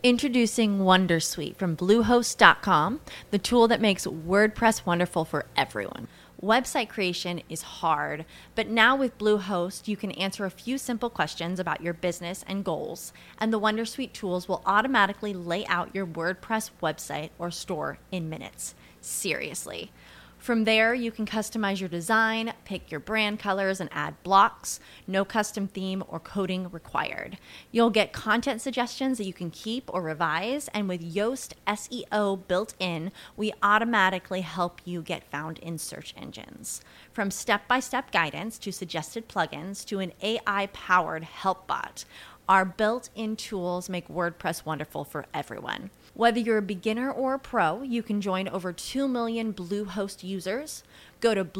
Introducing Wondersuite from Bluehost.com, the tool that makes WordPress wonderful for everyone. Website creation is hard, but now with Bluehost, you can answer a few simple questions about your business and goals, and the Wondersuite tools will automatically lay out your WordPress website or store in minutes. Seriously. From there, you can customize your design, pick your brand colors, and add blocks. No custom theme or coding required. You'll get content suggestions that you can keep or revise, and with Yoast SEO built in, we automatically help you get found in search engines. From step-by-step guidance to suggested plugins to an AI-powered help bot, our built-in tools make WordPress wonderful for everyone. Whether you're a beginner or a pro, you can join over 2 million Bluehost users. Go to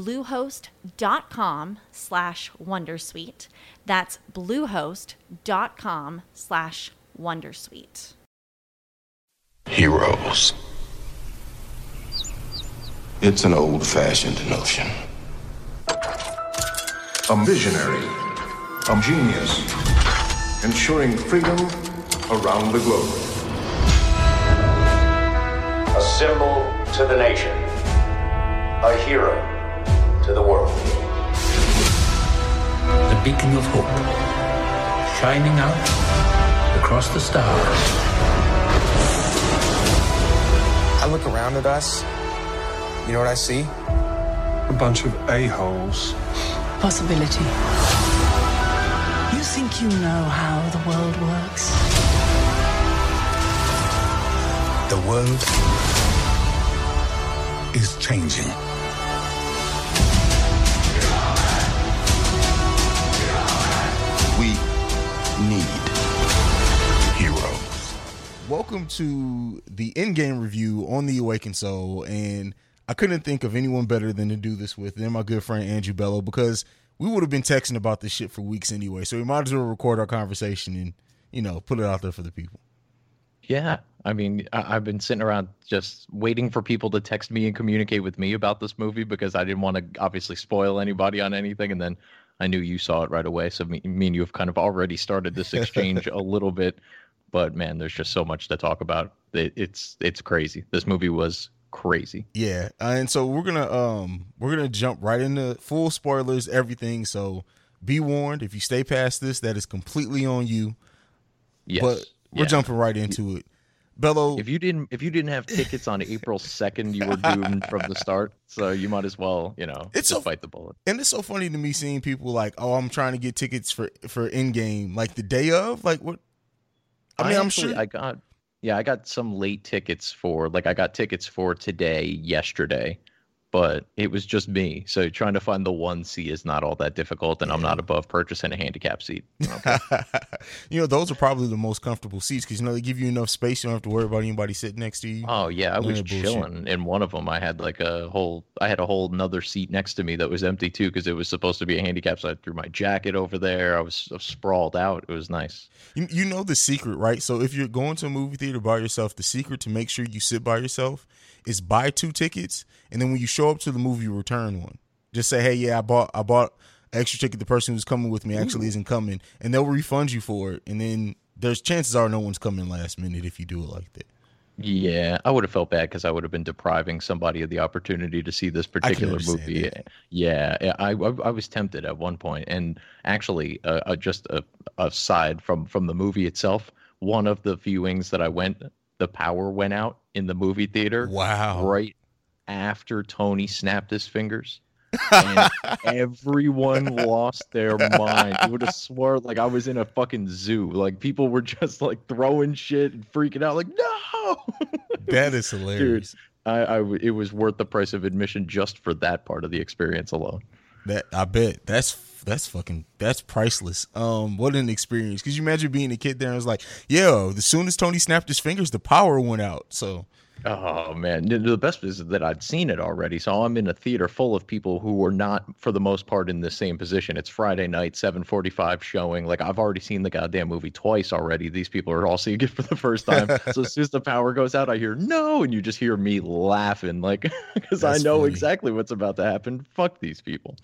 bluehost.com/wondersuite. That's bluehost.com/wondersuite. Heroes. It's an old-fashioned notion. A visionary, a genius, ensuring freedom around the globe. A symbol to the nation, a hero to the world. The beacon of hope, shining out across the stars. I look around at us, you know what I see? A bunch of a-holes. Possibility. You think you know how the world works? The world is changing. We need heroes. Welcome to the in-game review on the Awakened Soul, and I couldn't think of anyone better than to do this with than my good friend Andrew Bello, because we would have been texting about this shit for weeks anyway, so we might as well record our conversation and, you know, put it out there for the people. Yeah, I mean, I've been sitting around just waiting for people to text me and communicate with me about this movie because I didn't want to obviously spoil anybody on anything. And then I knew you saw it right away. So me and you have kind of already started this exchange a little bit. But, man, there's just so much to talk about. It's crazy. This movie was crazy. Yeah, and so we're gonna jump right into full spoilers, everything. So be warned, if you stay past this, that is completely on you. Yes. But we're jumping right into it. Bello, if you didn't have tickets on April 2nd, you were doomed from the start. So you might as well, just bite the bullet. And it's so funny to me seeing people like, oh, I'm trying to get tickets for Endgame like the day of. Like what? I'm sure I got some late tickets for I got tickets for today, yesterday. But it was just me. So trying to find the one seat is not all that difficult, and I'm not above purchasing a handicap seat. Okay. Those are probably the most comfortable seats because, they give you enough space. You don't have to worry about anybody sitting next to you. Oh, yeah. I was chilling in one of them. I had a whole another seat next to me that was empty, too, because it was supposed to be a handicap. So I threw my jacket over there. I was sprawled out. It was nice. You know the secret, right? So if you're going to a movie theater by yourself, the secret to make sure you sit by yourself is buy 2 tickets, and then when you show up to the movie, you return one. Just say, hey, yeah, I bought an extra ticket. The person who's coming with me actually isn't coming, and they'll refund you for it. And then there's chances are no one's coming last minute if you do it like that. Yeah, I would have felt bad because I would have been depriving somebody of the opportunity to see this particular movie. That. Yeah, I was tempted at one point. And actually, just aside from the movie itself, one of the viewings that I went, the power went out in the movie theater. Wow. Right after Tony snapped his fingers. And everyone lost their mind. You would have swore I was in a fucking zoo. People were just throwing shit and freaking out no. That is hilarious. Dude, it was worth the price of admission just for that part of the experience alone. That I bet that's priceless. What an experience. Cause you imagine being a kid there and it was as soon as Tony snapped his fingers, the power went out. So Oh, man. The best is that I'd seen it already. So I'm in a theater full of people who were not, for the most part, in the same position. It's Friday night, 7:45 showing. I've already seen the goddamn movie twice already. These people are all seeing it for the first time. So as soon as the power goes out, I hear, no. And you just hear me laughing, because I know exactly what's about to happen. Fuck these people.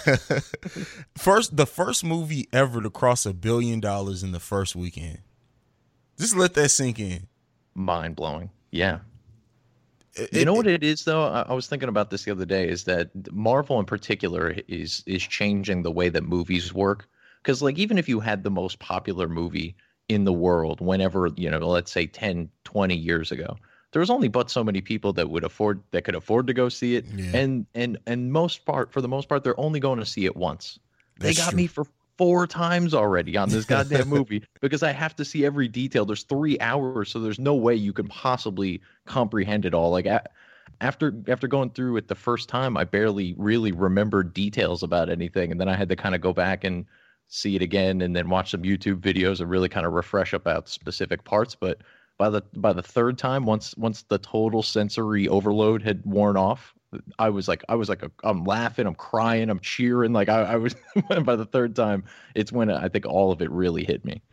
The first movie ever to cross $1 billion in the first weekend. Just let that sink in. mind blowing. Yeah. You know what it is, though? I was thinking about this the other day, is that Marvel in particular is changing the way that movies work. Because, like, even if you had the most popular movie in the world whenever, let's say 10, 20 years ago, there was only but so many people that could afford to go see it. Yeah. And for the most part, they're only going to see it once. They got me for 4 times already on this goddamn movie because I have to see every detail. There's 3 hours, so there's no way you can possibly comprehend it all. Like after going through it the first time, I barely really remembered details about anything, and then I had to kind of go back and see it again, and then watch some YouTube videos and really kind of refresh about specific parts. But by the third time, once the total sensory overload had worn off, I was like, I'm laughing, I'm crying, I'm cheering. Like I was, by the third time, it's when I think all of it really hit me.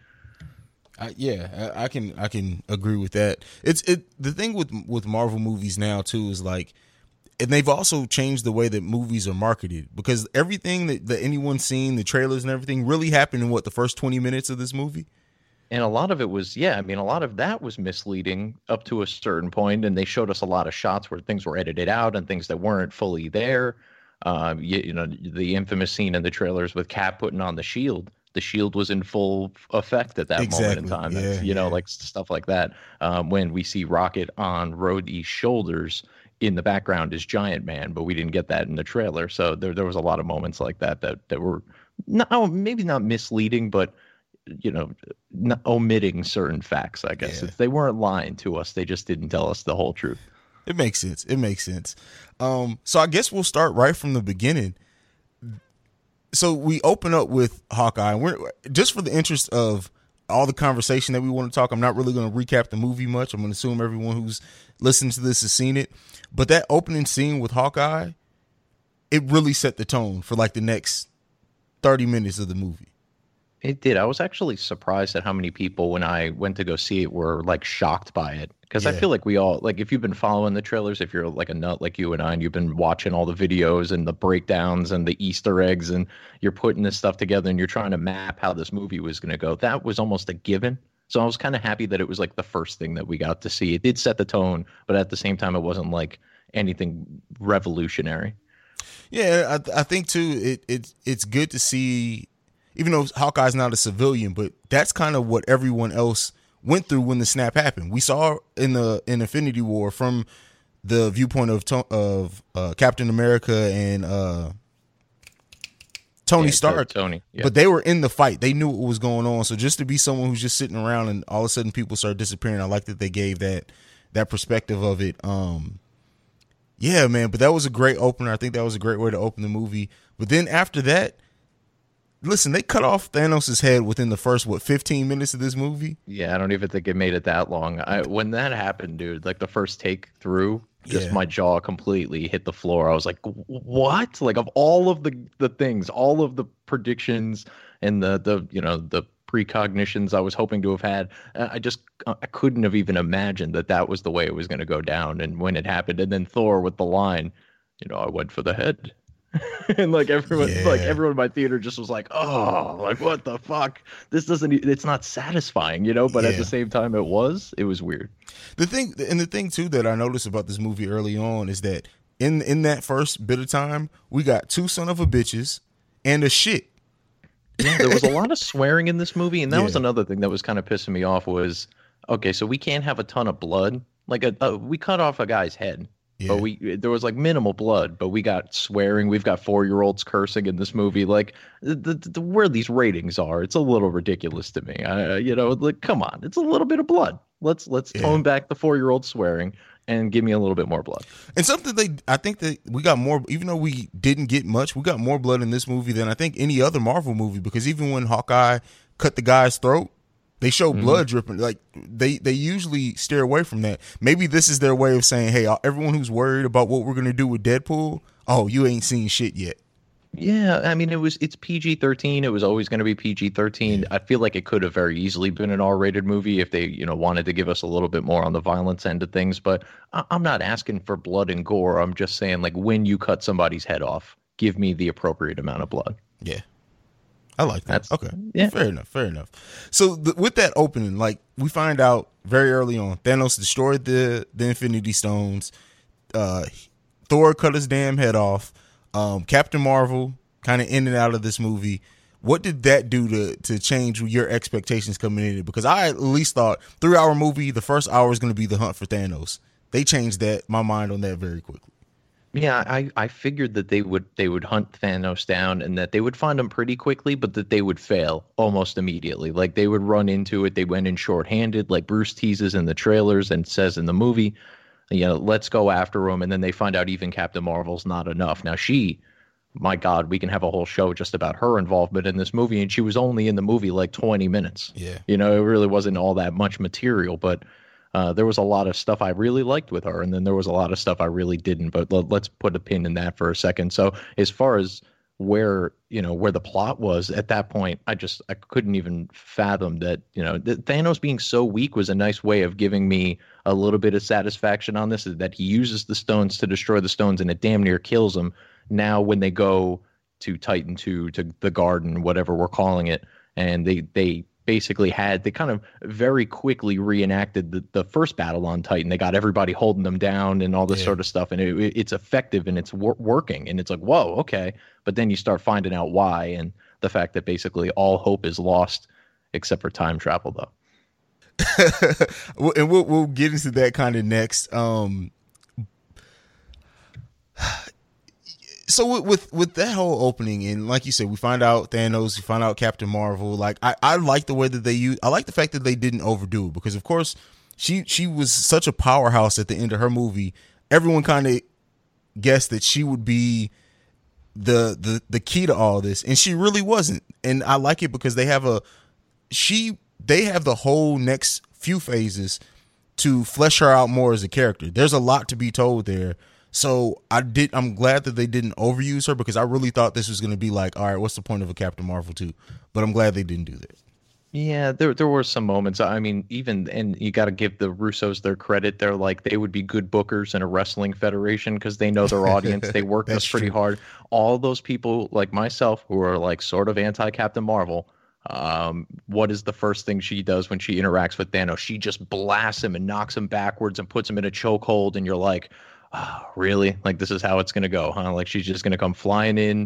I can agree with that. The thing with Marvel movies now too is like, and they've also changed the way that movies are marketed, because everything that anyone's seen, the trailers and everything, really happened in the first 20 minutes of this movie. And a lot of it was, a lot of that was misleading up to a certain point, and they showed us a lot of shots where things were edited out and things that weren't fully there. The infamous scene in the trailers with Cap putting on the shield. The shield was in full effect at that moment in time. Like stuff like that. When we see Rocket on Rhodey's shoulders, in the background is Giant Man, but we didn't get that in the trailer. So there was a lot of moments like that were maybe not misleading, but not omitting certain facts, I guess. They weren't lying to us. They just didn't tell us the whole truth. It makes sense. So I guess we'll start right from the beginning. So we open up with Hawkeye. We're just for the interest of all the conversation that we want to talk. I'm not really going to recap the movie much. I'm going to assume everyone who's listening to this has seen it. But that opening scene with Hawkeye, it really set the tone for like the next 30 minutes of the movie. It did. I was actually surprised at how many people, when I went to go see it, were like shocked by it. Because I feel like we all, like, if you've been following the trailers, if you're like a nut like you and I, and you've been watching all the videos and the breakdowns and the Easter eggs, and you're putting this stuff together and you're trying to map how this movie was going to go, that was almost a given. So I was kind of happy that it was like the first thing that we got to see. It did set the tone, but at the same time, it wasn't like anything revolutionary. Yeah, I think too, it's good to see. Even though Hawkeye's not a civilian, but that's kind of what everyone else went through when the snap happened. We saw in Infinity War from the viewpoint of Captain America and Tony Stark. But they were in the fight. They knew what was going on. So just to be someone who's just sitting around and all of a sudden people start disappearing, I like that they gave that perspective of it. Yeah, man. But that was a great opener. I think that was a great way to open the movie. But then after that, listen, they cut off Thanos' head within the first, 15 minutes of this movie? Yeah, I don't even think it made it that long. When that happened, dude, like the first take through, my jaw completely hit the floor. I was like, what? Like, of all of the things, all of the predictions and the precognitions I was hoping to have had, I couldn't have even imagined that was the way it was going to go down. And when it happened, and then Thor with the line, I went for the head. And everyone in my theater just was like, oh, like, what the fuck? It's not satisfying, but at the same time it was weird. The thing too that I noticed about this movie early on is that in that first bit of time, we got 2 son of a bitches and a shit. Yeah, there was a lot of swearing in this movie, and that was another thing that was kind of pissing me off was, okay, so we can't have a ton of blood. Like we cut off a guy's head. Yeah. But there was like minimal blood, but we got swearing. We've got 4-year-olds cursing in this movie. Like where these ratings are, it's a little ridiculous to me. Like, come on, it's a little bit of blood. Let's tone back the 4-year-old swearing and give me a little bit more blood. And I think that we got more, even though we didn't get much, we got more blood in this movie than I think any other Marvel movie, because even when Hawkeye cut the guy's throat, they show blood dripping. Like they usually steer away from that. Maybe this is their way of saying, hey, everyone who's worried about what we're going to do with Deadpool, oh, you ain't seen shit yet. Yeah, I mean, it's PG-13. It was always going to be PG-13. I feel like it could have very easily been an R-rated movie if they, wanted to give us a little bit more on the violence end of things. But I'm not asking for blood and gore. I'm just saying, like, when you cut somebody's head off, give me the appropriate amount of blood. Yeah. I like that. That's okay. Yeah. Fair enough. So with that opening, like we find out very early on, Thanos destroyed the Infinity Stones. Thor cut his damn head off. Captain Marvel kind of in and out of this movie. What did that do to change your expectations coming in? Because I at least thought 3-hour movie, the first hour is going to be the hunt for Thanos. They changed my mind on that very quickly. Yeah, I figured that they would hunt Thanos down and that they would find him pretty quickly, but that they would fail almost immediately. Like they would run into it. They went in shorthanded, like Bruce teases in the trailers and says in the movie, let's go after him. And then they find out even Captain Marvel's not enough. Now my God, we can have a whole show just about her involvement in this movie. And she was only in the movie like 20 minutes. Yeah. It really wasn't all that much material, but there was a lot of stuff I really liked with her, and then there was a lot of stuff I really didn't. But let's put a pin in that for a second. So as far as where the plot was at that point, I couldn't even fathom that. Thanos being so weak was a nice way of giving me a little bit of satisfaction on this. Is that he uses the stones to destroy the stones, and it damn near kills him. Now when they go to Titan 2, to the garden, whatever we're calling it, and they basically they kind of very quickly reenacted the first battle on Titan. They got everybody holding them down and all this sort of stuff, and it's effective and it's working, and it's like, whoa, okay. But then you start finding out why, and the fact that basically all hope is lost except for time travel, though. And we'll get into that kind of next. So with that whole opening, and like you said, we find out Thanos, we find out Captain Marvel. Like I like the way that I like the fact that they didn't overdo it, because of course she was such a powerhouse at the end of her movie. Everyone kind of guessed that she would be the key to all this, and she really wasn't. And I like it because they have the whole next few phases to flesh her out more as a character. There's a lot to be told there. So I'm glad that they didn't overuse her, because I really thought this was going to be like, all right, what's the point of a Captain Marvel 2? But I'm glad they didn't do that. Yeah, there were some moments. I mean, and you got to give the Russos their credit. They're like, they would be good bookers in a wrestling federation because they know their audience. They work us pretty hard. All those people like myself who are like sort of anti-Captain Marvel, what is the first thing she does when she interacts with Thanos? She just blasts him and knocks him backwards and puts him in a chokehold, and you're like, oh, really? Like, this is how it's going to go, huh? Like, she's just going to come flying in,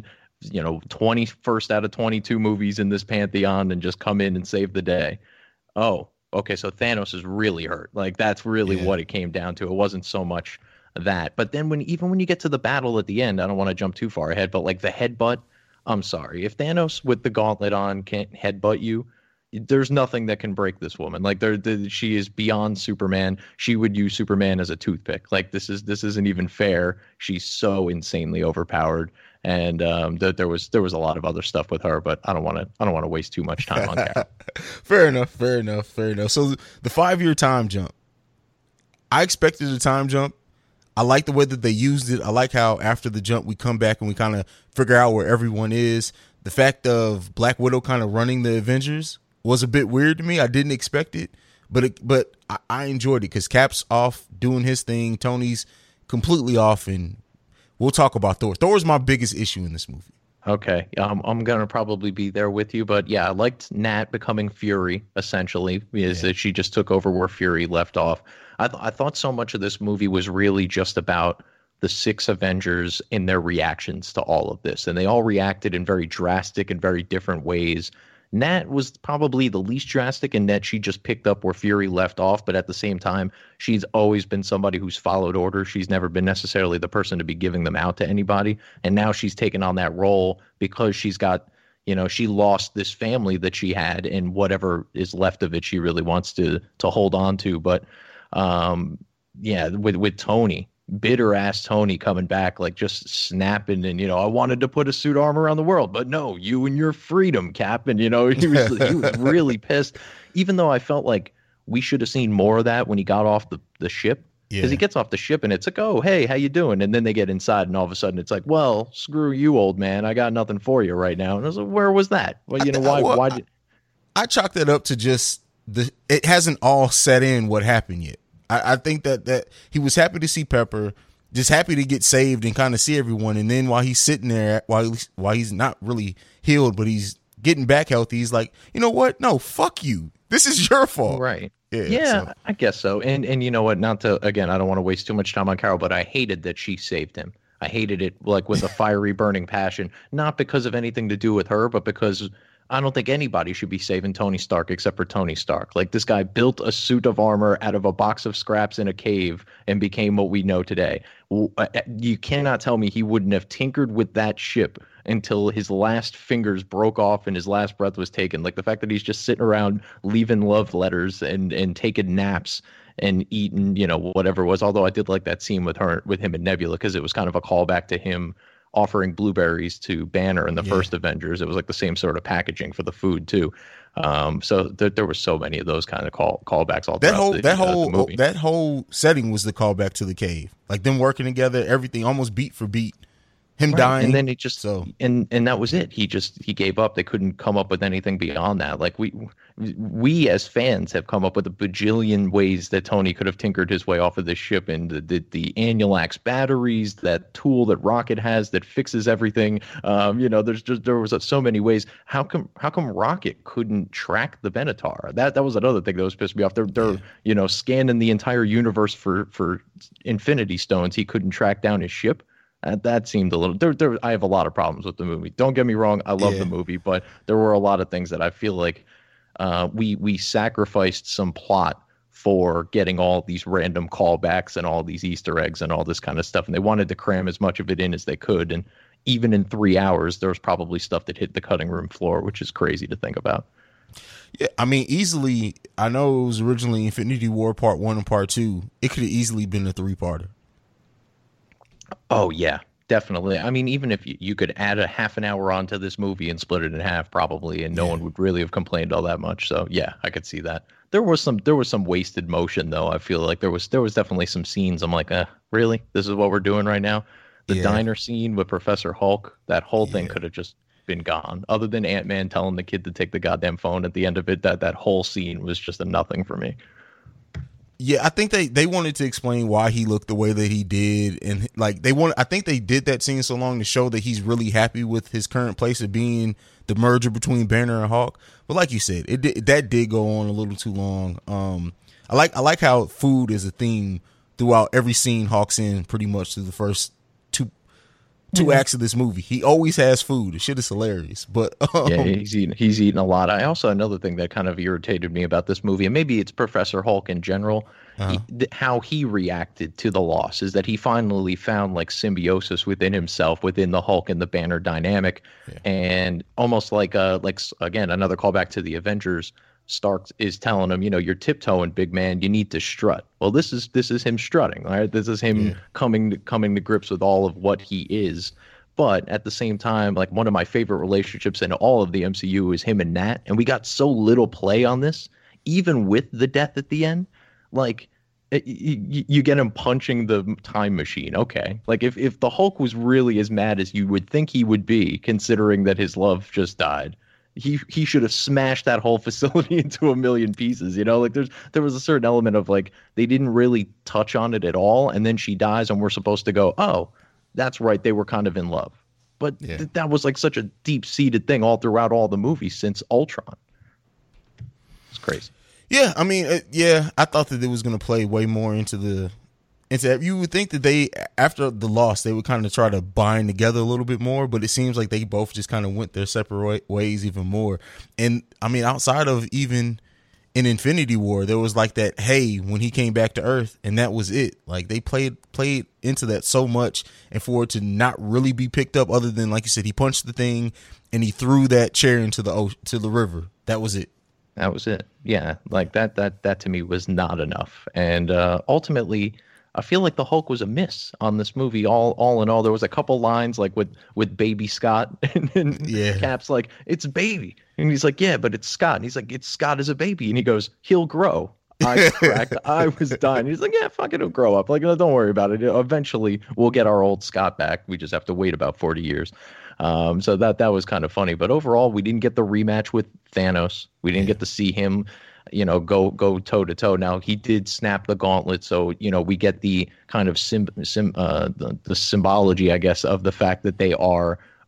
21st out of 22 movies in this pantheon and just come in and save the day. Oh, okay, so Thanos is really hurt. Like, that's really what it came down to. It wasn't so much that. But then when you get to the battle at the end, I don't want to jump too far ahead, but like the headbutt, I'm sorry. If Thanos with the gauntlet on can't headbutt you, there's nothing that can break this woman. Like she is beyond Superman. She would use Superman as a toothpick. Like this isn't even fair. She's so insanely overpowered. And there was a lot of other stuff with her, but I don't want to waste too much time on that. Fair enough. So the 5-year time jump, I expected a time jump. I like the way that they used it. I like how after the jump we come back and we kind of figure out where everyone is. The fact of Black Widow kind of running the Avengers was a bit weird to me. I didn't expect it, but I enjoyed it because Cap's off doing his thing. Tony's completely off, and we'll talk about Thor. Thor is my biggest issue in this movie. Okay, I'm going to probably be there with you, but yeah, I liked Nat becoming Fury, essentially, because that she just took over where Fury left off. I thought so much of this movie was really just about the 6 Avengers and their reactions to all of this, and they all reacted in very drastic and very different ways. Nat was probably the least drastic in that she just picked up where Fury left off, but at the same time, she's always been somebody who's followed orders. She's never been necessarily the person to be giving them out to anybody, and now she's taken on that role because she's got, she lost this family that she had, and whatever is left of it, she really wants to hold on to. But with Tony, bitter ass Tony coming back, like just snapping, and I wanted to put a suit armor around the world, but no, you and your freedom, Cap. And he was really pissed, even though I felt like we should have seen more of that when he got off the ship, because he gets off the ship and it's like, oh, hey, how you doing? And then they get inside and all of a sudden it's like, well, screw you, old man, I got nothing for you right now. And I was like, where was that? Well, why did I chalk that up to just it hasn't all set in what happened yet. I think that he was happy to see Pepper, just happy to get saved and kind of see everyone. And then while he's sitting there, while he's not really healed, but he's getting back healthy, he's like, you know what? No, fuck you. This is your fault. Right. Yeah, so. I guess so. And you know what? Not to, again, I don't want to waste too much time on Carol, but I hated that she saved him. I hated it like with a fiery, burning passion, not because of anything to do with her, but because I don't think anybody should be saving Tony Stark except for Tony Stark. Like, this guy built a suit of armor out of a box of scraps in a cave and became what we know today. You cannot tell me he wouldn't have tinkered with that ship until his last fingers broke off and his last breath was taken. Like, the fact that he's just sitting around leaving love letters and taking naps and eating, you know, whatever it was. Although I did like that scene with him and Nebula, because it was kind of a callback to him offering blueberries to Banner in the first Avengers. It was like the same sort of packaging for the food too. So there were so many of those kind of callbacks all throughout that whole setting was the callback to the cave. Like them working together, everything almost beat for beat. Him dying, and then he just and that was it. He gave up. They couldn't come up with anything beyond that. Like we as fans have come up with a bajillion ways that Tony could have tinkered his way off of this ship, and the Annulax batteries, that tool that Rocket has that fixes everything. You know, there was so many ways. How come Rocket couldn't track the Benatar? That was another thing that was pissed me off. They're you know, scanning the entire universe for Infinity Stones. He couldn't track down his ship. That seemed a little. I have a lot of problems with the movie. Don't get me wrong, I love the movie, but there were a lot of things that I feel like we sacrificed some plot for getting all these random callbacks and all these Easter eggs and all this kind of stuff, and they wanted to cram as much of it in as they could. And even in 3 hours, there was probably stuff that hit the cutting room floor, which is crazy to think about. Yeah, I mean, easily. I know it was originally Infinity War Part 1 and Part 2. It could have easily been a 3-parter. Oh, yeah, definitely. I mean, even if you could add a half an hour onto this movie and split it in half, probably, and no one would really have complained all that much. So, yeah, I could see that. There was some wasted motion, though. I feel like there was definitely some scenes. I'm like, really? This is what we're doing right now? The diner scene with Professor Hulk, that whole thing could have just been gone. Other than Ant-Man telling the kid to take the goddamn phone at the end of it, that whole scene was just a nothing for me. Yeah, I think they wanted to explain why he looked the way that he did, and like I think they did that scene so long to show that he's really happy with his current place of being the merger between Banner and Hulk. But like you said, that did go on a little too long. I like how food is a theme throughout every scene Hulk's in, pretty much through the first two acts of this movie. He always has food. The shit is hilarious. But yeah, he's eating a lot. I also, another thing that kind of irritated me about this movie, and maybe it's Professor Hulk in general, how he reacted to the loss, is that he finally found like symbiosis within himself, within the Hulk and the Banner dynamic, and almost like again, another callback to the Avengers. Stark is telling him, you know, you're tiptoeing, big man. You need to strut. Well, this is him strutting, right? This is him coming to grips with all of what he is. But at the same time, like, one of my favorite relationships in all of the MCU is him and Nat, and we got so little play on this, even with the death at the end. Like, you get him punching the time machine. Okay, like if the Hulk was really as mad as you would think he would be, considering that his love just died, he should have smashed that whole facility into a million pieces, you know? Like, there was a certain element of, like, they didn't really touch on it at all, and then she dies and we're supposed to go, oh, that's right, they were kind of in love. But that was like such a deep-seated thing all throughout all the movies since Ultron. It's crazy. Yeah, I mean, I thought that it was going to play way more into you would think that they, after the loss, they would kind of try to bind together a little bit more, but it seems like they both just kind of went their separate ways even more. And I mean, outside of even in Infinity War, there was like that, hey, when he came back to Earth, and that was it. Like, they played into that so much, and for it to not really be picked up, other than, like you said, he punched the thing and he threw that chair into the river. That was it. That was it. Yeah, like that to me was not enough. And ultimately, I feel like the Hulk was a miss on this movie. All in all, there was a couple lines like with Baby Scott, and Cap's like, "It's baby," and he's like, "Yeah, but it's Scott." And he's like, "It's Scott as a baby," and he goes, "He'll grow." I cracked. I was dying. He's like, "Yeah, fuck it, he'll grow up. Like, don't worry about it. Eventually, we'll get our old Scott back. We just have to wait about 40 years." So that was kind of funny. But overall, we didn't get the rematch with Thanos. We didn't get to see him, you know, go toe to toe. Now, he did snap the gauntlet, so, you know, we get the kind of the symbology, I guess, of the fact that they are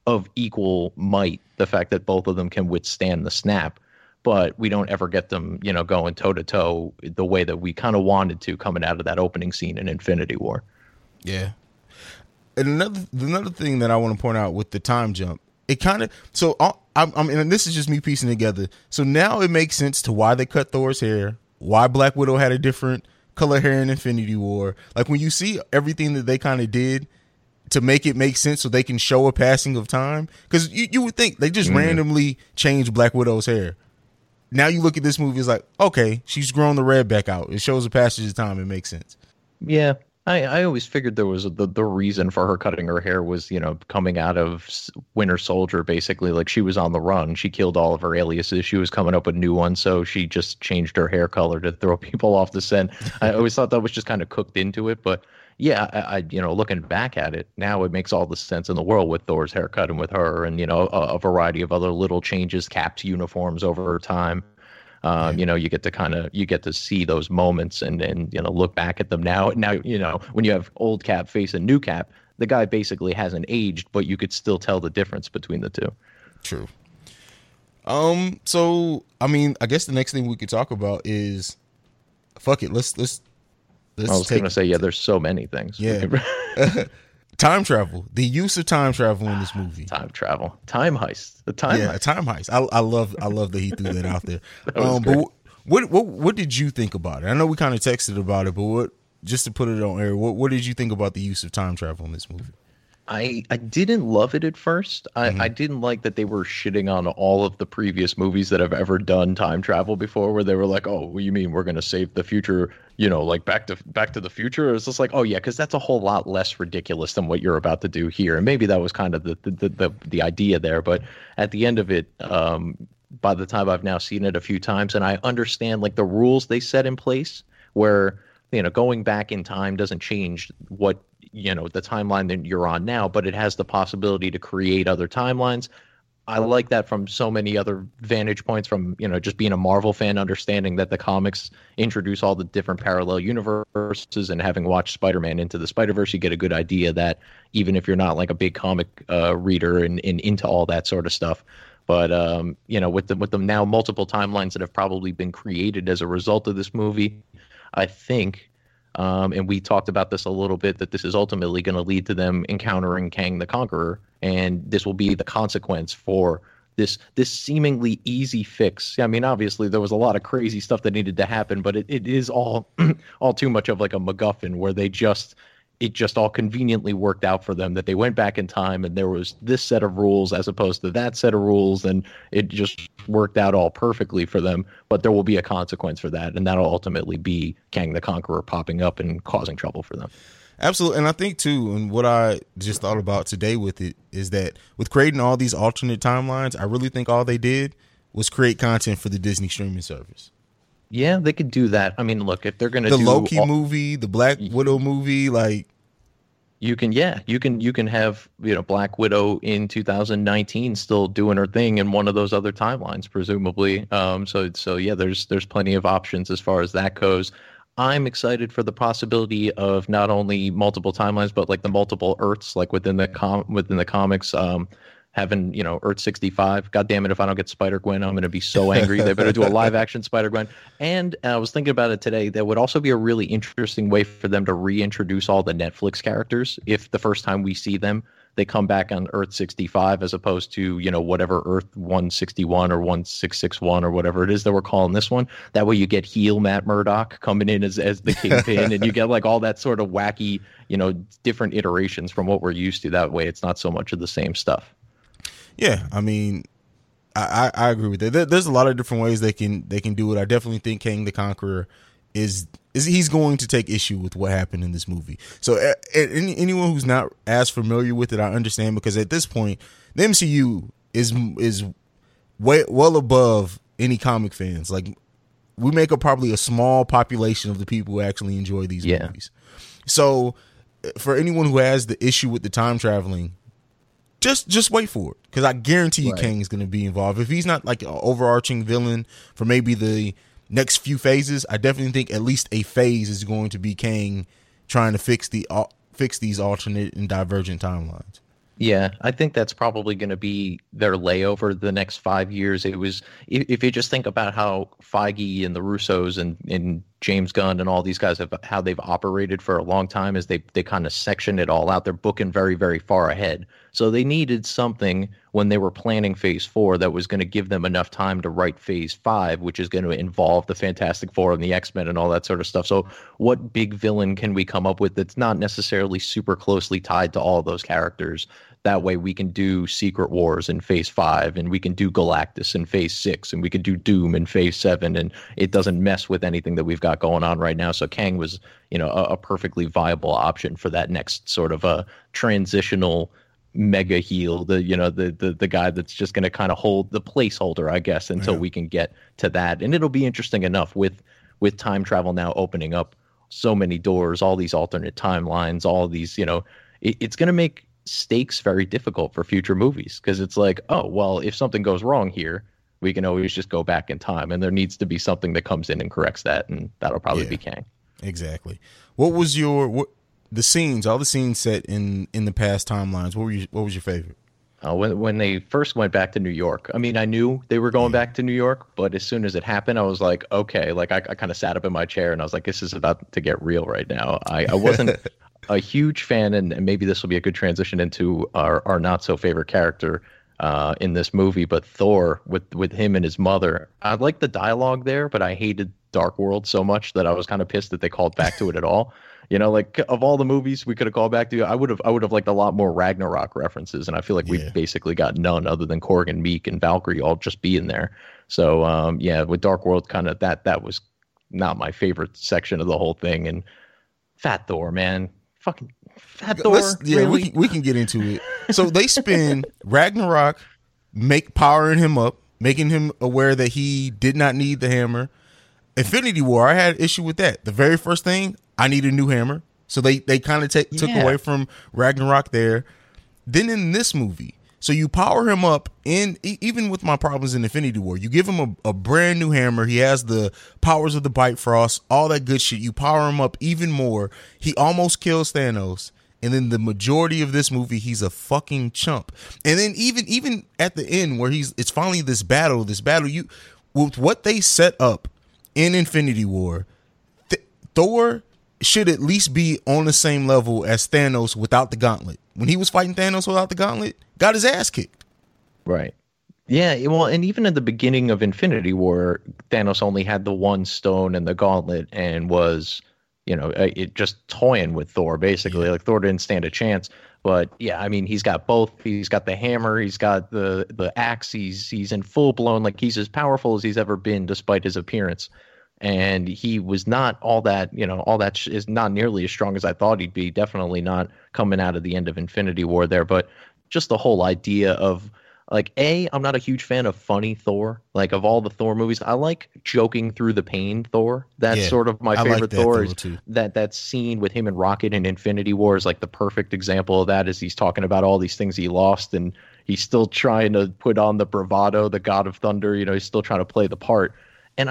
of equal might, the fact that both of them can withstand the snap, but we don't ever get them, you know, going toe to toe the way that we kind of wanted to coming out of that opening scene in Infinity War. Yeah. And another thing that I want to point out with the time jump, it kind of, so and this is just me piecing together. So now it makes sense to why they cut Thor's hair, why Black Widow had a different color hair in Infinity War. Like when you see everything that they kind of did to make it make sense so they can show a passing of time, because you would think they just randomly changed Black Widow's hair. Now you look at this movie, it's like, okay, she's grown the red back out. It shows a passage of time. It makes sense. Yeah. I always figured there was the reason for her cutting her hair was, you know, coming out of Winter Soldier, basically. Like, she was on the run. She killed all of her aliases. She was coming up with new ones, so she just changed her hair color to throw people off the scent. I always thought that was just kind of cooked into it. But, yeah, I you know, looking back at it, now it makes all the sense in the world with Thor's haircut and with her and, you know, a variety of other little changes, Cap's uniforms over time. You know, you get to see those moments and you know, look back at them now, you know, when you have old Cap facing new Cap, the guy basically hasn't aged, but you could still tell the difference between the two. True. So, I mean, I guess the next thing we could talk about is, fuck it. Let's I was going to say, yeah, there's so many things. Yeah. Time travel, the use of time travel in this movie. Time travel, time heist, time heist. I love that he threw that out there. But what did you think about it? I know we kind of texted about it, but just to put it on air, what did you think about the use of time travel in this movie? I didn't love it at first. I didn't like that they were shitting on all of the previous movies that have ever done time travel before, where they were like, "Oh, what do you mean we're going to save the future? You know, like Back to the Future?" It's just like, "Oh yeah," because that's a whole lot less ridiculous than what you're about to do here. And maybe that was kind of the idea there. But at the end of it, by the time I've now seen it a few times, and I understand like the rules they set in place, where, you know, going back in time doesn't change what, you know, the timeline that you're on now, but it has the possibility to create other timelines. I like that from so many other vantage points, from, you know, just being a Marvel fan, understanding that the comics introduce all the different parallel universes, and having watched Spider-Man Into the Spider-Verse, you get a good idea that even if you're not like a big comic reader and into all that sort of stuff, but you know, with the now multiple timelines that have probably been created as a result of this movie, I think, and we talked about this a little bit, that this is ultimately going to lead to them encountering Kang the Conqueror, and this will be the consequence for this seemingly easy fix. I mean, obviously there was a lot of crazy stuff that needed to happen, but it is all too much of like a MacGuffin, where it just all conveniently worked out for them, that they went back in time and there was this set of rules as opposed to that set of rules, and it just worked out all perfectly for them. But there will be a consequence for that, and that'll ultimately be Kang the Conqueror popping up and causing trouble for them. Absolutely. And I think too, and what I just thought about today with it, is that with creating all these alternate timelines, I really think all they did was create content for the Disney streaming service. Yeah, they could do that. I mean, look, if they're going to do the Loki movie, the Black Widow movie, like, you can have, you know, Black Widow in 2019 still doing her thing in one of those other timelines, presumably. So yeah, there's plenty of options as far as that goes. I'm excited for the possibility of not only multiple timelines, but like the multiple Earths, like within the comics. Having, you know, Earth 65. God damn it, if I don't get Spider-Gwen, I'm going to be so angry. They better do a live-action Spider-Gwen. And I was thinking about it today. That would also be a really interesting way for them to reintroduce all the Netflix characters. If the first time we see them, they come back on Earth 65, as opposed to, you know, whatever Earth 161 or 1661 or whatever it is that we're calling this one. That way you get heel Matt Murdock coming in as the Kingpin, and you get like all that sort of wacky, you know, different iterations from what we're used to. That way it's not so much of the same stuff. Yeah, I mean, I agree with that. There's a lot of different ways they can do it. I definitely think Kang the Conqueror is he's going to take issue with what happened in this movie. So anyone who's not as familiar with it, I understand, because at this point, the MCU is way well above any comic fans. Like, we make up probably a small population of the people who actually enjoy these movies. So for anyone who has the issue with the time traveling, just wait for it, because I guarantee you Kang is going to be involved. If he's not like an overarching villain for maybe the next few phases, I definitely think at least a phase is going to be Kang trying to fix these alternate and divergent timelines. Yeah, I think that's probably going to be their layover the next 5 years. It was, if you just think about how Feige and the Russos and James Gunn and all these guys how they've operated for a long time, is they kind of section it all out. They're booking very, very far ahead. So they needed something when they were planning Phase 4 that was going to give them enough time to write Phase 5, which is going to involve the Fantastic Four and the X-Men and all that sort of stuff. So what big villain can we come up with that's not necessarily super closely tied to all those characters? That way we can do Secret Wars in Phase 5, and we can do Galactus in Phase 6, and we can do Doom in Phase 7, and it doesn't mess with anything that we've got going on right now. So Kang was, a perfectly viable option for that next sort of a transitional mega heel, the guy that's just going to kind of hold the placeholder, I guess, until we can get to that. And it'll be interesting enough with time travel now opening up so many doors, all these alternate timelines, all these, it's going to make stakes very difficult for future movies, because it's like, oh, well, if something goes wrong here, we can always just go back in time, and there needs to be something that comes in and corrects that, and that'll probably be Kang. Exactly. What was all the scenes set in the past timelines? What was your favorite? When they first went back to New York, I mean, I knew they were going back to New York, but as soon as it happened, I was like, okay, like I kind of sat up in my chair and I was like, this is about to get real right now. I wasn't a huge fan, and maybe this will be a good transition into our not so favorite character in this movie, but Thor with him and his mother. I liked the dialogue there, but I hated Dark World so much that I was kind of pissed that they called back to it at all. Like of all the movies we could have called back to, I would have liked a lot more Ragnarok references, and I feel like we've basically got none other than Korg and Meek and Valkyrie all just being there. So with Dark World, kind of that was not my favorite section of the whole thing. And Fat Thor, man, fucking Fat Thor. Really? we can get into it. So they spin Ragnarok, powering him up, making him aware that he did not need the hammer. Infinity War, I had an issue with that. The very first thing, I need a new hammer. So they kind of took away from Ragnarok there. Then in this movie, so you power him up, even with my problems in Infinity War, you give him a brand new hammer. He has the powers of the Bifrost, all that good shit. You power him up even more. He almost kills Thanos. And then the majority of this movie, he's a fucking chump. And then even at the end where it's finally this battle, with what they set up in Infinity War, Thor should at least be on the same level as Thanos without the gauntlet. When he was fighting Thanos without the gauntlet, got his ass kicked. Right. Yeah, well, and even at the beginning of Infinity War, Thanos only had the one stone and the gauntlet and was, it just toying with Thor, basically. Yeah. Like, Thor didn't stand a chance. But, yeah, I mean, he's got both. He's got the hammer. He's got the axe. He's in full-blown, like, he's as powerful as he's ever been despite his appearance. And he was not all that, is not nearly as strong as I thought he'd be. Definitely not coming out of the end of Infinity War there. But just the whole idea of, like, I'm not a huge fan of funny Thor. Like, of all the Thor movies, I like joking through the pain Thor. That's sort of my favorite Thor. That scene with him and Rocket in Infinity War is like the perfect example of that, as he's talking about all these things he lost, and he's still trying to put on the bravado, the God of Thunder. He's still trying to play the part. And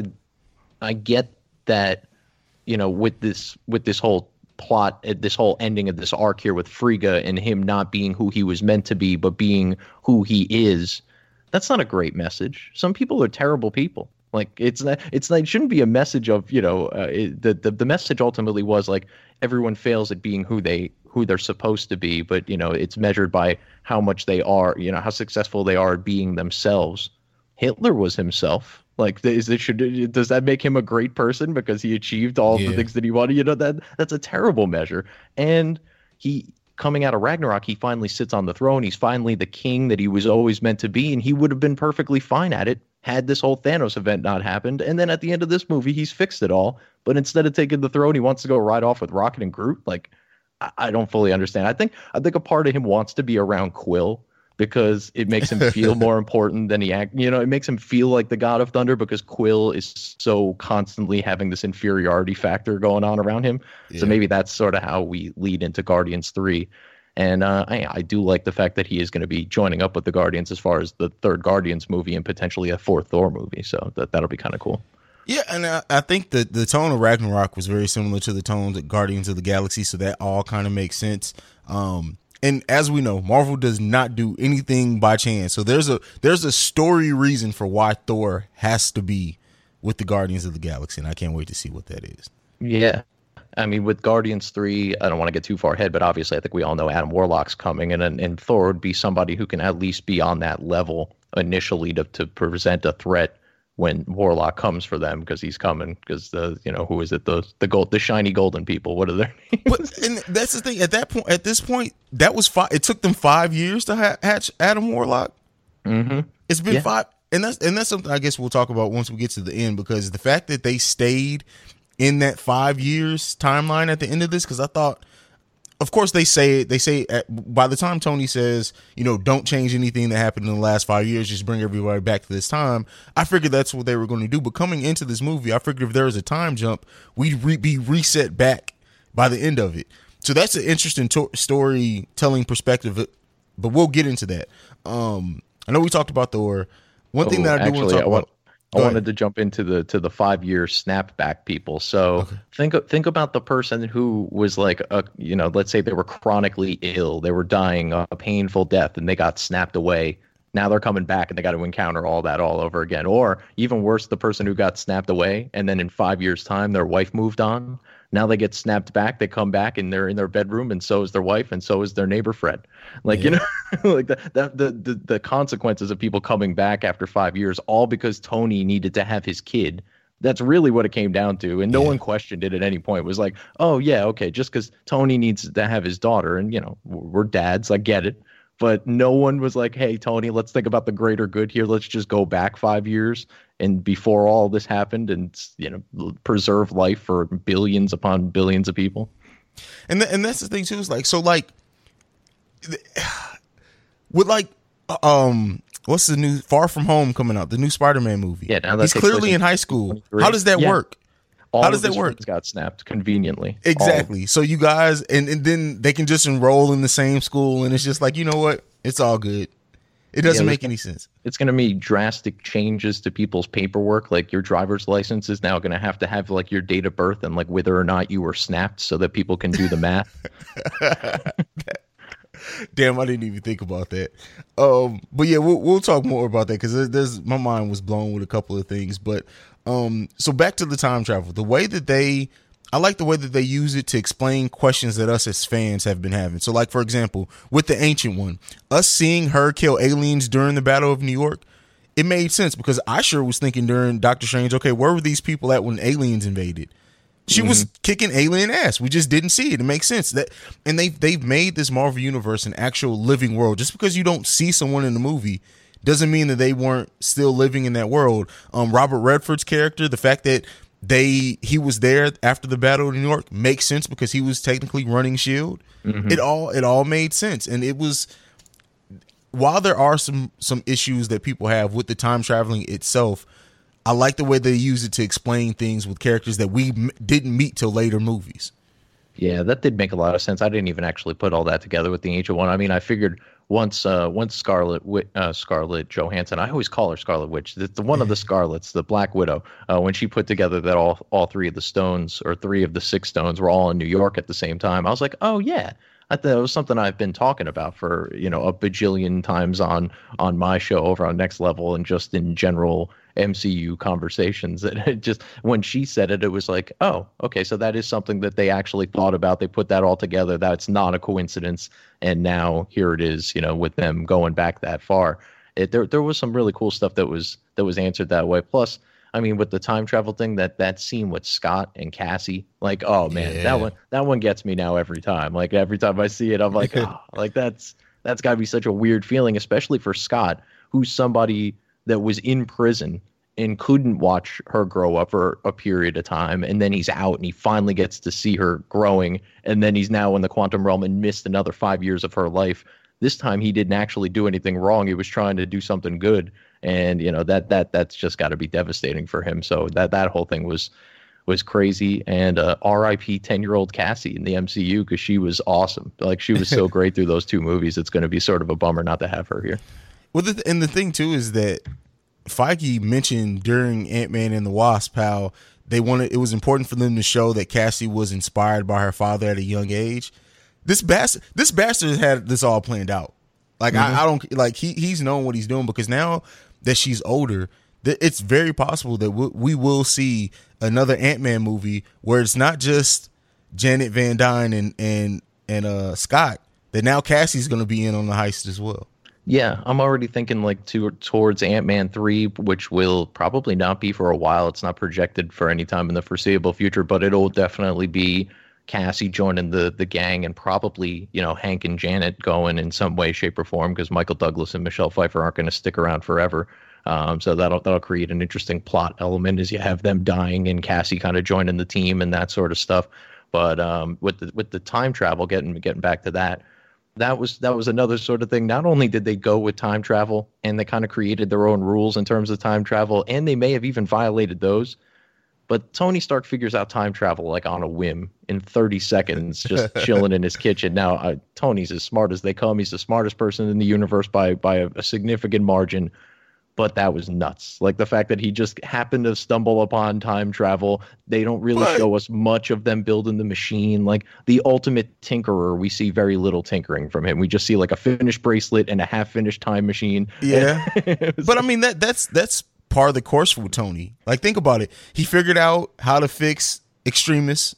I get that, with this whole plot, this whole ending of this arc here with Frigga and him not being who he was meant to be, but being who he is, that's not a great message. Some people are terrible people. Like, it shouldn't be a message of, the message ultimately was like, everyone fails at being who they're supposed to be, but it's measured by how much they are, how successful they are at being themselves. Hitler was himself. Like, does that make him a great person because he achieved all the things that he wanted? That's a terrible measure. And he, coming out of Ragnarok, he finally sits on the throne. He's finally the king that he was always meant to be, and he would have been perfectly fine at it had this whole Thanos event not happened. And then at the end of this movie, he's fixed it all. But instead of taking the throne, he wants to go ride off with Rocket and Groot. Like, I don't fully understand. I think a part of him wants to be around Quill, because it makes him feel more important than it makes him feel like the God of Thunder, because Quill is so constantly having this inferiority factor going on around him. Yeah. So maybe that's sort of how we lead into Guardians 3. And I do like the fact that he is going to be joining up with the Guardians as far as the third Guardians movie and potentially a fourth Thor movie. So that'll be kind of cool. Yeah, and I think that the tone of Ragnarok was very similar to the tone of Guardians of the Galaxy, so that all kind of makes sense. And as we know, Marvel does not do anything by chance. So there's a story reason for why Thor has to be with the Guardians of the Galaxy, and I can't wait to see what that is. Yeah. I mean, with Guardians 3, I don't want to get too far ahead, but obviously I think we all know Adam Warlock's coming, and Thor would be somebody who can at least be on that level initially to present a threat when Warlock comes for them, because he's coming, because who is it, the shiny golden people, what are their names? But, and that's the thing, at this point that was it took them 5 years to hatch Adam Warlock. It's been 5, and that's something I guess we'll talk about once we get to the end, because the fact that they stayed in that 5 years timeline at the end of this, because I thought, of course they say by the time Tony says, don't change anything that happened in the last 5 years, just bring everybody back to this time, I figured that's what they were going to do. But coming into this movie, I figured if there was a time jump, we'd be reset back by the end of it. So that's an interesting storytelling perspective, but we'll get into that. I know we talked about Thor. One thing that I do want to talk about. I wanted to jump into the 5 year snapback people. So think about the person who was like, let's say they were chronically ill, they were dying a painful death, and they got snapped away. Now they're coming back and they got to encounter all that all over again. Or even worse, the person who got snapped away and then in 5 years' time their wife moved on. Now they get snapped back. They come back and they're in their bedroom, and so is their wife, and so is their neighbor Fred. Like, like the consequences of people coming back after 5 years, all because Tony needed to have his kid. That's really what it came down to, and no one questioned it at any point. It was like, oh yeah, okay, just because Tony needs to have his daughter, and we're dads, I get it. But no one was like, hey, Tony, let's think about the greater good here. Let's just go back 5 years and before all this happened and, preserve life for billions upon billions of people. And that's the thing, too. Is like, so like, with like, what's the new Far From Home coming out? The new Spider-Man movie. Yeah, now he's clearly in high school. How does that work? How does that work? Got snapped conveniently. Exactly. So you guys, and then they can just enroll in the same school, and it's just like, you know what? It's all good. It doesn't make any sense. It's going to be drastic changes to people's paperwork. Like your driver's license is now going to have like your date of birth and like whether or not you were snapped, so that people can do the math. Damn, I didn't even think about that. But yeah, we'll talk more about that, because there's my mind was blown with a couple of things. But so back to the time travel, I like the way that they use it to explain questions that us as fans have been having. So like, for example, with the Ancient One, us seeing her kill aliens during the Battle of New York, it made sense, because I sure was thinking during Doctor Strange, okay, where were these people at when aliens invaded? She was kicking alien ass. We just didn't see it. It makes sense and they've made this Marvel universe an actual living world. Just because you don't see someone in the movie doesn't mean that they weren't still living in that world. Robert Redford's character, the fact that he was there after the Battle of New York makes sense, because he was technically running S.H.I.E.L.D. It all made sense. And it was, while there are some issues that people have with the time traveling itself, I like the way they use it to explain things with characters that we didn't meet till later movies. Yeah, that did make a lot of sense. I didn't even actually put all that together with the Ancient One. I mean, I figured once Scarlett Johansson, I always call her Scarlet Witch, the one of the Scarlets, the Black Widow, when she put together that all three of the stones, or 3 of the 6 stones, were all in New York at the same time, I was like, oh yeah, I thought it was something I've been talking about for a bajillion times on my show over on Next Level, and just in general MCU conversations. That it just, when she said it, it was like, oh, okay, so that is something that they actually thought about. They put that all together. That's not a coincidence. And now here it is, with them going back that far. There was some really cool stuff that was answered that way. Plus, I mean, with the time travel thing, that scene with Scott and Cassie, like, oh man, that one gets me now every time. Like every time I see it, I'm like, oh, like that's got to be such a weird feeling, especially for Scott, who's somebody that was in prison and couldn't watch her grow up for a period of time, and then he's out and he finally gets to see her growing, and then he's now in the quantum realm and missed another 5 years of her life. This time he didn't actually do anything wrong. He was trying to do something good, and that's just got to be devastating for him. So that whole thing was crazy. And R.I.P. 10-year-old Cassie in the MCU, because she was awesome. Like, she was so great through those 2 movies. It's going to be sort of a bummer not to have her here. Well, and the thing too is that Feige mentioned during Ant-Man and the Wasp how it was important for them to show that Cassie was inspired by her father at a young age. This bastard had this all planned out. Like I don't like he's known what he's doing, because now that she's older, it's very possible that we will see another Ant-Man movie where it's not just Janet Van Dyne and Scott. That now Cassie's going to be in on the heist as well. Yeah, I'm already thinking like towards Ant-Man 3, which will probably not be for a while. It's not projected for any time in the foreseeable future, but it'll definitely be Cassie joining the gang, and probably, you know, Hank and Janet going in some way, shape, or form, because Michael Douglas and Michelle Pfeiffer aren't going to stick around forever. So that'll create an interesting plot element as you have them dying and Cassie kind of joining the team and that sort of stuff. But with the time travel, getting back to that was another sort of thing. Not only did they go with time travel and they kind of created their own rules in terms of time travel, and they may have even violated those, but Tony Stark figures out time travel like on a whim in 30 seconds, just chilling in his kitchen. Now, Tony's as smart as they come. He's the smartest person in the universe by a significant margin. But that was nuts. Like the fact that he just happened to stumble upon time travel. They don't really show us much of them building the machine. Like the ultimate tinkerer, we see very little tinkering from him. We just see like a finished bracelet and a half-finished time machine. Yeah. But I mean, that's part of the course for Tony. Like, think about it. He figured out how to fix Extremis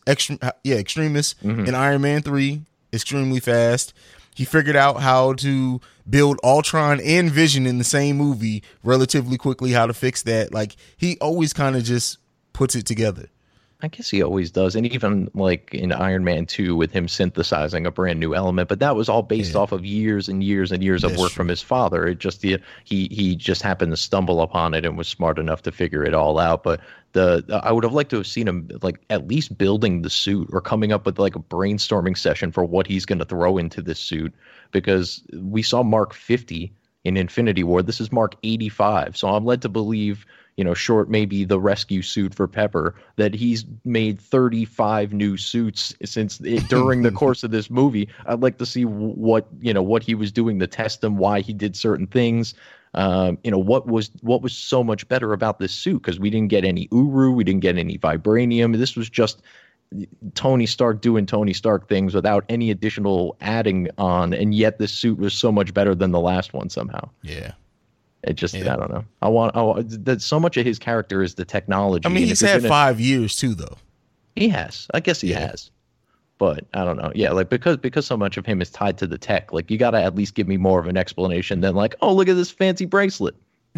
in Iron Man 3 extremely fast. He figured out how to build Ultron and Vision in the same movie relatively quickly, how to fix that. Like, he always kind of just puts it together. I guess he always does. And even like in Iron Man 2 with him synthesizing a brand new element, but that was all based off of years and years and years of work from his father. It just, he just happened to stumble upon it and was smart enough to figure it all out. But I would have liked to have seen him like at least building the suit or coming up with like a brainstorming session for what he's going to throw into this suit, because we saw Mark 50 in Infinity War. This is Mark 85. So I'm led to believe, you know, short maybe the rescue suit for Pepper, that he's made 35 new suits since during the course of this movie. I'd like to see what he was doing to test them, why he did certain things. What was so much better about this suit, because we didn't get any Uru, we didn't get any vibranium. This was just Tony Stark doing Tony Stark things without any additional adding on, and yet this suit was so much better than the last one somehow. Yeah. It just, I don't know. That so much of his character is the technology. I mean, he's had 5 years too, though. He has. I guess he has. But I don't know. Yeah, like because so much of him is tied to the tech. Like, you got to at least give me more of an explanation than like, oh, look at this fancy bracelet.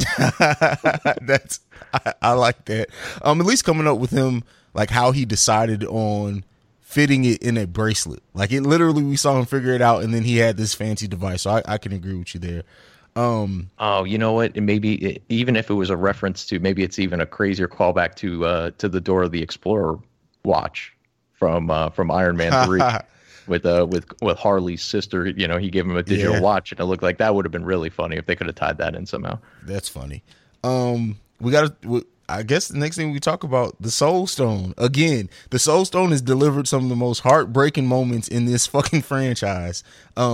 I like that. At least coming up with him, like how he decided on fitting it in a bracelet. Like, it literally, we saw him figure it out, and then he had this fancy device. So I can agree with you there. You know what? Maybe even if it was a reference to, maybe it's even a crazier callback to the Dora the Explorer watch from Iron Man 3 with Harley's sister. You know, he gave him a digital watch, and it looked like that would have been really funny if they could have tied that in somehow. That's funny. I guess the next thing we talk about, the Soul Stone. Again, the Soul Stone has delivered some of the most heartbreaking moments in this fucking franchise.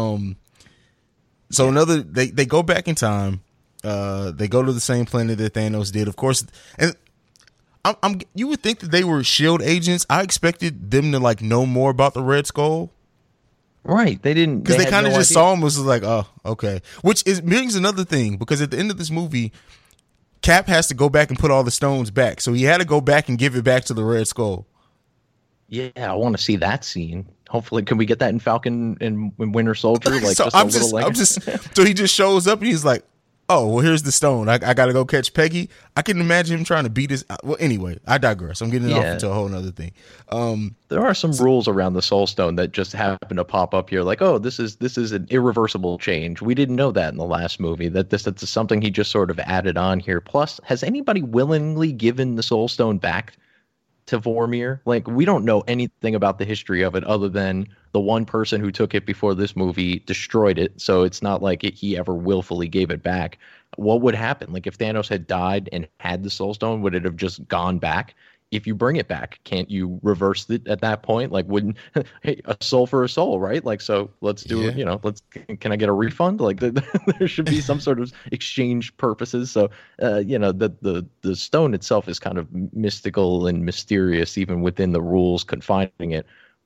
So they go back in time. They go to the same planet that Thanos did, of course. And you would think that they were SHIELD agents. I expected them to like know more about the Red Skull. Right. They didn't, because they kind of just saw him, was like, oh, okay. Which brings another thing, because at the end of this movie, Cap has to go back and put all the stones back. So he had to go back and give it back to the Red Skull. Yeah, I want to see that scene. Hopefully, can we get that in Falcon and Winter Soldier? Like, so so he just shows up and he's like, oh, well, here's the stone. I got to go catch Peggy. I can imagine him trying to beat his. Well, anyway, I digress. I'm getting it off into a whole nother thing. There are some rules around the Soul Stone that just happen to pop up here. Like, oh, this is an irreversible change. We didn't know that in the last movie. That's something he just sort of added on here. Plus, has anybody willingly given the Soul Stone back to Vormir? Like, we don't know anything about the history of it other than the one person who took it before this movie destroyed it. So it's not like he ever willfully gave it back. What would happen? Like, if Thanos had died and had the Soul Stone, would it have just gone back? If you bring it back, can't you reverse it at that point? Like, wouldn't a soul for a soul, right? Like, so let's do it. You know, can I get a refund? Like, there should be some sort of exchange purposes. So, the stone itself is kind of mystical and mysterious, even within the rules confining it.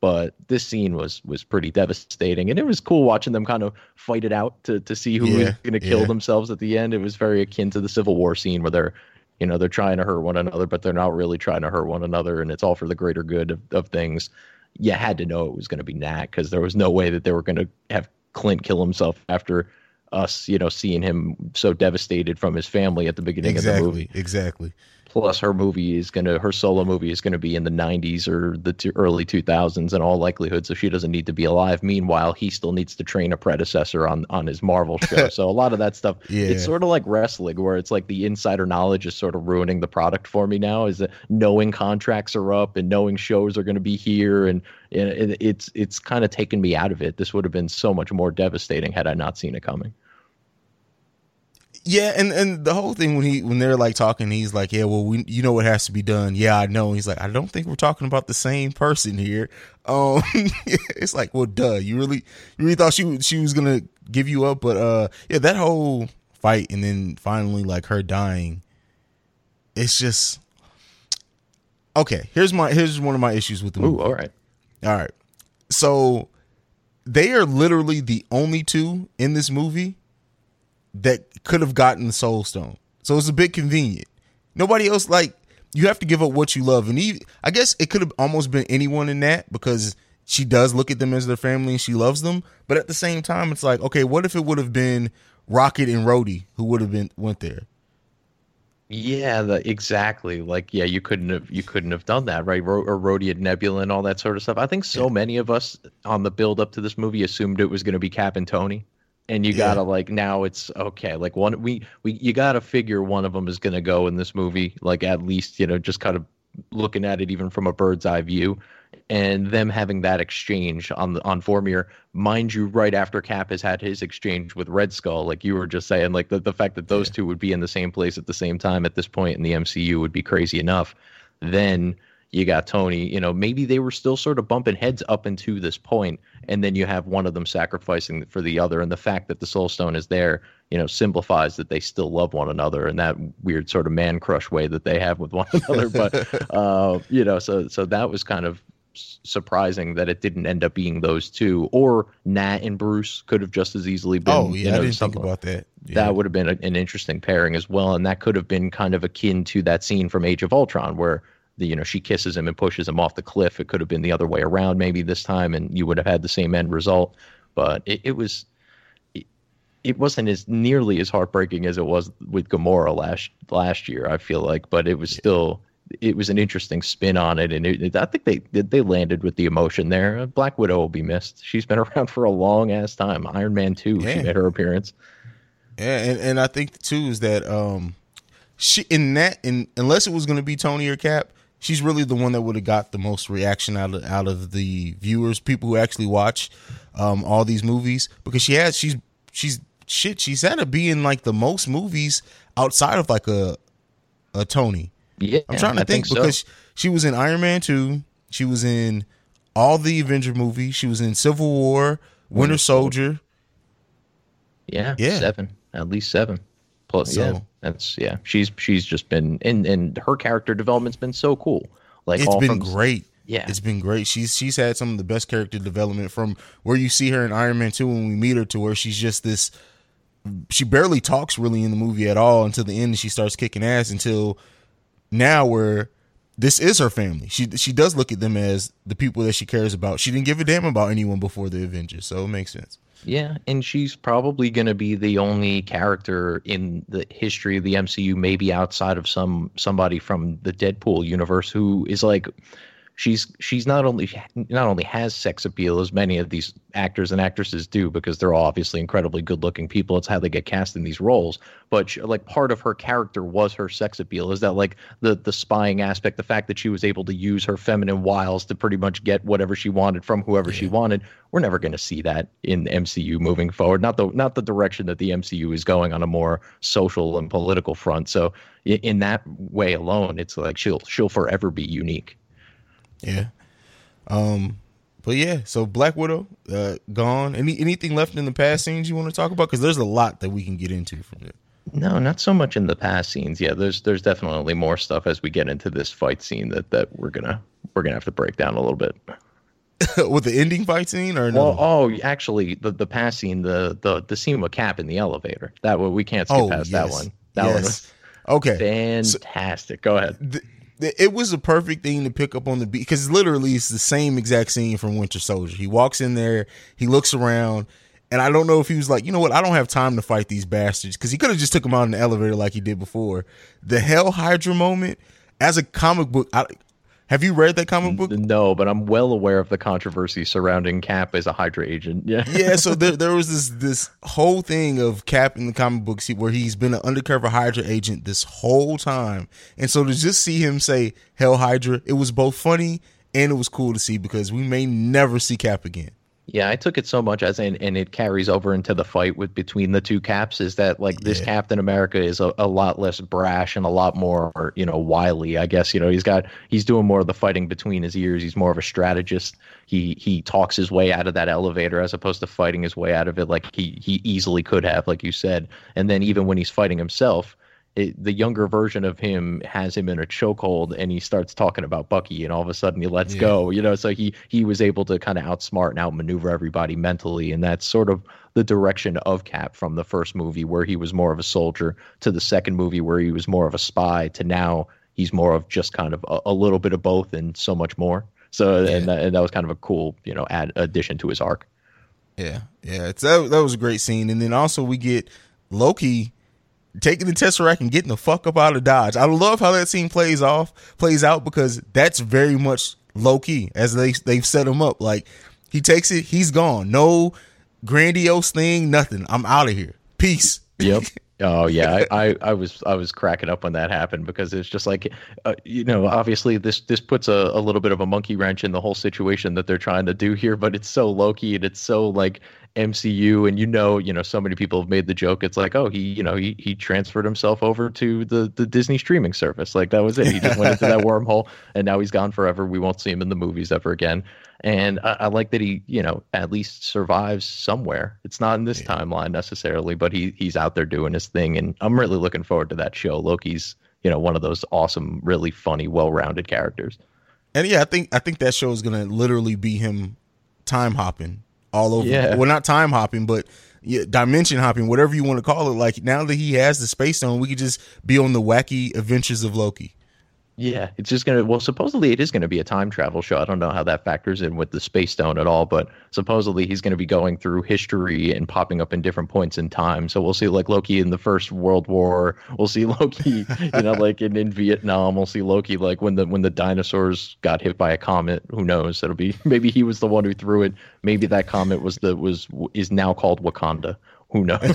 But this scene was pretty devastating, and it was cool watching them kind of fight it out to see who was going to kill themselves at the end. It was very akin to the Civil War scene where they're trying to hurt one another, but they're not really trying to hurt one another, and it's all for the greater good of things. You had to know it was going to be Nat, because there was no way that they were going to have Clint kill himself after us, seeing him so devastated from his family at the beginning of the movie. Exactly. Plus, her solo movie is going to be in the 90s or the early 2000s in all likelihood, so she doesn't need to be alive. Meanwhile, he still needs to train a predecessor on his Marvel show. So a lot of that stuff, it's sort of like wrestling, where it's like the insider knowledge is sort of ruining the product for me now, is that knowing contracts are up and knowing shows are going to be here, and it's kind of taken me out of it. This would have been so much more devastating had I not seen it coming. Yeah, and the whole thing when they're like talking, he's like, yeah, well, you know what has to be done. Yeah, I know. He's like, I don't think we're talking about the same person here. It's like, well, duh. You really thought she was gonna give you up, but yeah, that whole fight and then finally like her dying, it's just okay. Here's one of my issues with the movie. Ooh, all right. So they are literally the only two in this movie that could have gotten the Soul Stone. So it's a bit convenient. Nobody else, like, you have to give up what you love. And I guess it could have almost been anyone in that, because she does look at them as their family and she loves them. But at the same time, it's like, okay, what if it would have been Rocket and Rhodey who would have went there? Yeah, exactly. Like, yeah, you couldn't have done that, right? Or Rhodey and Nebula and all that sort of stuff. I think so many of us on the build up to this movie assumed it was going to be Cap and Tony. And you gotta like, now it's okay. Like you gotta figure one of them is gonna go in this movie. Like, at least, just kind of looking at it even from a bird's eye view, and them having that exchange on Vormir, mind you, right after Cap has had his exchange with Red Skull. Like you were just saying, like the fact that those two would be in the same place at the same time at this point in the MCU would be crazy enough. Then you got Tony, maybe they were still sort of bumping heads up into this point, and then you have one of them sacrificing for the other, and the fact that the Soul Stone is there, simplifies that they still love one another in that weird sort of man crush way that they have with one another. But so that was kind of surprising that it didn't end up being those two, or Nat and Bruce could have just as easily been. Oh yeah, I didn't think about that. Yeah. That would have been an interesting pairing as well, and that could have been kind of akin to that scene from Age of Ultron where she kisses him and pushes him off the cliff. It could have been the other way around maybe this time, and you would have had the same end result. But it wasn't as nearly as heartbreaking as it was with Gamora last year, I feel like. But it was still, it was an interesting spin on it, and I think they landed with the emotion there. Black Widow will be missed. She's been around for a long ass time. Iron Man 2, she made her appearance. Yeah, and I think too is that unless it was going to be Tony or Cap, she's really the one that would have got the most reaction out of the viewers, people who actually watch all these movies, because she's had to be in like the most movies outside of like a Tony. Yeah, I'm trying to think because she was in Iron Man 2, she was in all the Avenger movies, she was in Civil War, Winter Soldier. Yeah, 7, at least 7. Plus, she's just been, and her character development's been so cool. Like, it's been great. Yeah, it's been great. She's had some of the best character development, from where you see her in Iron Man 2 when we meet her to where she's just this. She barely talks really in the movie at all until the end, and she starts kicking ass until now, where this is her family. She does look at them as the people that she cares about. She didn't give a damn about anyone before the Avengers, so it makes sense. Yeah, and she's probably going to be the only character in the history of the MCU, maybe outside of somebody from the Deadpool universe, who is like, she's not only has sex appeal as many of these actors and actresses do, because they're all obviously incredibly good looking people. It's how they get cast in these roles. But like, part of her character was her sex appeal, is that like the spying aspect, the fact that she was able to use her feminine wiles to pretty much get whatever she wanted from whoever she wanted. We're never going to see that in the MCU moving forward. Not the direction that the MCU is going on a more social and political front. So in that way alone, it's like she'll forever be unique. Yeah. But yeah, so Black Widow, gone. Anything left in the past scenes you want to talk about? Because there's a lot that we can get into from it. No, not so much in the past scenes. Yeah, there's definitely more stuff as we get into this fight scene that we're gonna have to break down a little bit. With the ending fight scene or no? Well, actually, the past scene, the scene with Cap in the elevator. That one we can't skip past that one. That one was fantastic. Go ahead. It was a perfect thing to pick up on the beat because literally it's the same exact scene from Winter Soldier. He walks in there, he looks around, and I don't know if he was like, you know what, I don't have time to fight these bastards, because he could have just took them out in the elevator like he did before. The Hell Hydra moment, as a comic book, have you read that comic book? No, but I'm well aware of the controversy surrounding Cap as a Hydra agent. Yeah. So there was this whole thing of Cap in the comic books where he's been an undercover Hydra agent this whole time, and so to just see him say Hell Hydra, it was both funny and it was cool to see, because we may never see Cap again. Yeah, I took it so much and it carries over into the fight between the two Caps, is that like this Captain America is a lot less brash and a lot more, wily, I guess. He's doing more of the fighting between his ears. He's more of a strategist. He talks his way out of that elevator as opposed to fighting his way out of it like he easily could have, like you said. And then even when he's fighting himself, the younger version of him has him in a chokehold, and he starts talking about Bucky, and all of a sudden he lets go. So he was able to kind of outsmart and outmaneuver everybody mentally, and that's sort of the direction of Cap from the first movie, where he was more of a soldier, to the second movie where he was more of a spy, to now he's more of just kind of a little bit of both and so much more. So and that was kind of a cool addition to his arc. Yeah, that was a great scene, and then also we get Loki taking the Tesseract and getting the fuck up out of Dodge. I love how that scene plays out, because that's very much Loki, as they've set him up. Like, he takes it, he's gone. No grandiose thing, nothing. I'm out of here. Peace. Yep. Oh yeah, I was cracking up when that happened, because it's just like, obviously this puts a little bit of a monkey wrench in the whole situation that they're trying to do here, but it's so Loki and it's so like MCU, and so many people have made the joke. It's like, oh, he transferred himself over to the Disney streaming service. Like, that was it. He just went into that wormhole, and now he's gone forever. We won't see him in the movies ever again. And I like that he, at least survives somewhere. It's not in this timeline necessarily, but he's out there doing his thing, and I'm really looking forward to that show. Loki's, one of those awesome, really funny, well-rounded characters. And yeah, I think that show is gonna literally be him time hopping all over. Yeah. Well, not time hopping, but dimension hopping, whatever you want to call it. Like, now that he has the Space Stone, we could just be on the wacky adventures of Loki. Yeah, it's just supposedly it is going to be a time travel show. I don't know how that factors in with the Space Stone at all, but supposedly he's going to be going through history and popping up in different points in time. So we'll see like Loki in the First World War. We'll see Loki, like in Vietnam. We'll see Loki like when the dinosaurs got hit by a comet. Who knows? It'll be, maybe he was the one who threw it. Maybe that comet is now called Wakanda. Who knows?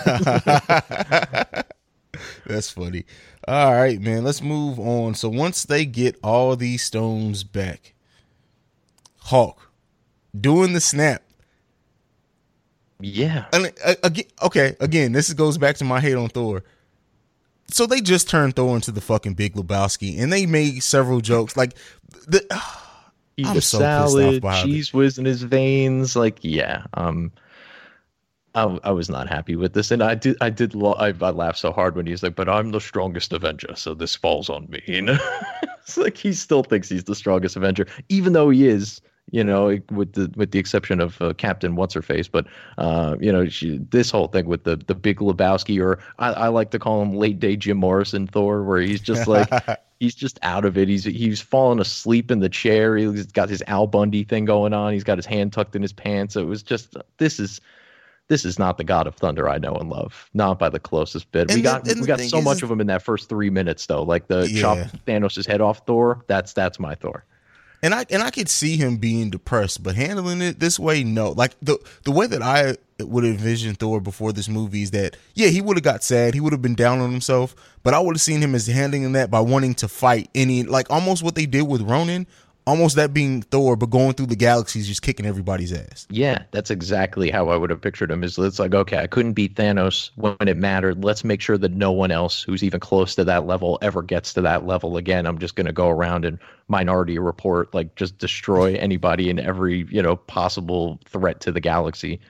That's funny. All right, man, let's move on. So once they get all these stones back, Hulk doing the snap. Yeah. And again, this goes back to my hate on Thor. So they just turned Thor into the fucking Big Lebowski, and they made several jokes like I'm so salad, pissed off cheese whiz in his veins. Like, yeah, I was not happy with this, and I laughed so hard when he's like, "But I'm the strongest Avenger, so this falls on me." It's like he still thinks he's the strongest Avenger, even though he is. With the exception of Captain What's-Her-Face, but this whole thing with the Big Lebowski, or I like to call him late day Jim Morrison Thor, where he's just like he's just out of it. He's fallen asleep in the chair. He's got his Al Bundy thing going on. He's got his hand tucked in his pants. It was just this is not the God of Thunder I know and love, not by the closest bit. We got so much of him in that first 3 minutes though, like the chop Thanos' head off Thor. That's my Thor. And I could see him being depressed, but handling it this way, no. Like the way that I would envision Thor before this movie is that, yeah, he would have got sad, he would have been down on himself, but I would have seen him as handling that by wanting to fight like almost what they did with Ronan, almost that being Thor, but going through the galaxies, just kicking everybody's ass. Yeah, that's exactly how I would have pictured him. It's like, okay, I couldn't beat Thanos when it mattered. Let's make sure that no one else who's even close to that level ever gets to that level again. I'm just going to go around and Minority Report, like just destroy anybody and every, possible threat to the galaxy.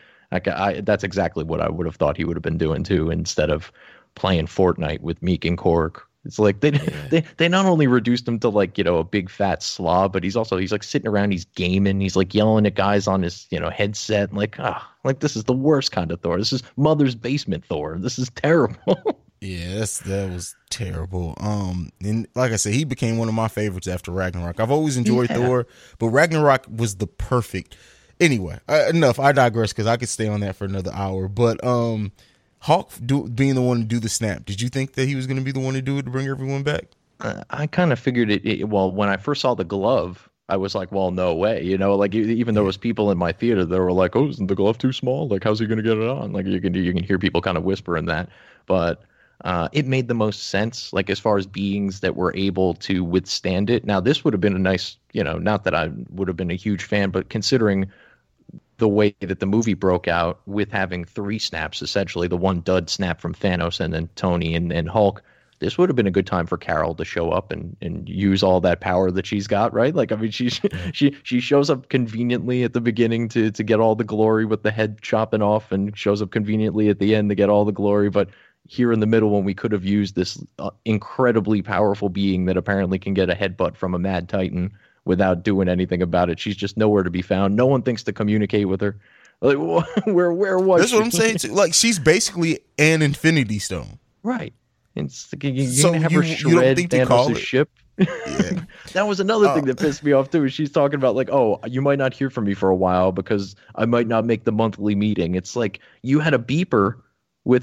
That's exactly what I would have thought he would have been doing too, instead of playing Fortnite with Meek and Korg, It's like they not only reduced him to like, a big fat slob, but he's like sitting around, he's gaming, he's like yelling at guys on his, headset, like this is the worst kind of Thor. This is Mother's Basement Thor. This is terrible. Yeah, that was terrible. And like I said, he became one of my favorites after Ragnarok. I've always enjoyed Thor, but Ragnarok was the perfect. Anyway, enough. I digress because I could stay on that for another hour. But Hulk being the one to do the snap, did you think that he was going to be the one to do it to bring everyone back? I kind of figured it. Well, when I first saw the glove, I was like, well, no way. Like even there was people in my theater that were like, oh, isn't the glove too small? Like, how's he going to get it on? Like you can hear people kind of whispering that. But it made the most sense, like as far as beings that were able to withstand it. Now, this would have been a nice, not that I would have been a huge fan, but considering the way that the movie broke out with having 3 snaps, essentially the one dud snap from Thanos and then Tony and Hulk, this would have been a good time for Carol to show up and use all that power that she's got, right? Like, I mean, she shows up conveniently at the beginning to get all the glory with the head chopping off, and shows up conveniently at the end to get all the glory. But here in the middle, when we could have used this incredibly powerful being that apparently can get a headbutt from a mad titan without doing anything about it, she's just nowhere to be found. No one thinks to communicate with her. Like, where was That's she? what I'm saying too. Like, she's basically an Infinity Stone, right? It's like, you're gonna have her shred Thanos' ship. Yeah. That was another thing that pissed me off too. Is she's talking about like, oh, you might not hear from me for a while because I might not make the monthly meeting. It's like you had a beeper with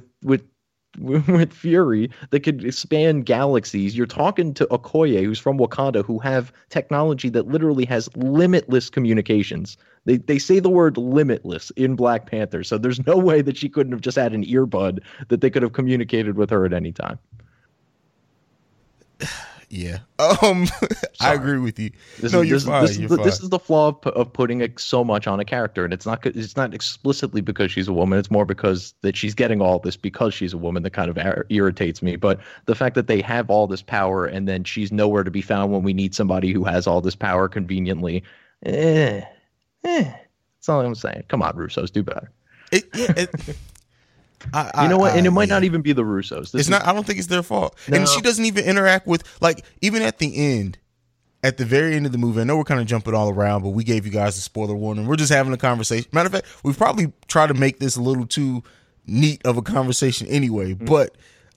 Fury that could span galaxies. You're talking to Okoye, who's from Wakanda, who have technology that literally has limitless communications. They say the word limitless in Black Panther, so there's no way that she couldn't have just had an earbud that they could have communicated with her at any time. Yeah. I agree with you. This is the flaw of putting so much on a character, and it's not explicitly because she's a woman. It's more because that she's getting all this because she's a woman that kind of irritates me. But the fact that they have all this power and then she's nowhere to be found when we need somebody who has all this power conveniently. That's all I'm saying. Come on, Russos, do better. You know what? And it might not even be the Russos. I don't think it's their fault. No. And she doesn't even interact with, like, even at the end, at the very end of the movie, I know we're kind of jumping all around, but we gave you guys a spoiler warning. We're just having a conversation. Matter of fact, we probably try to make this a little too neat of a conversation anyway. But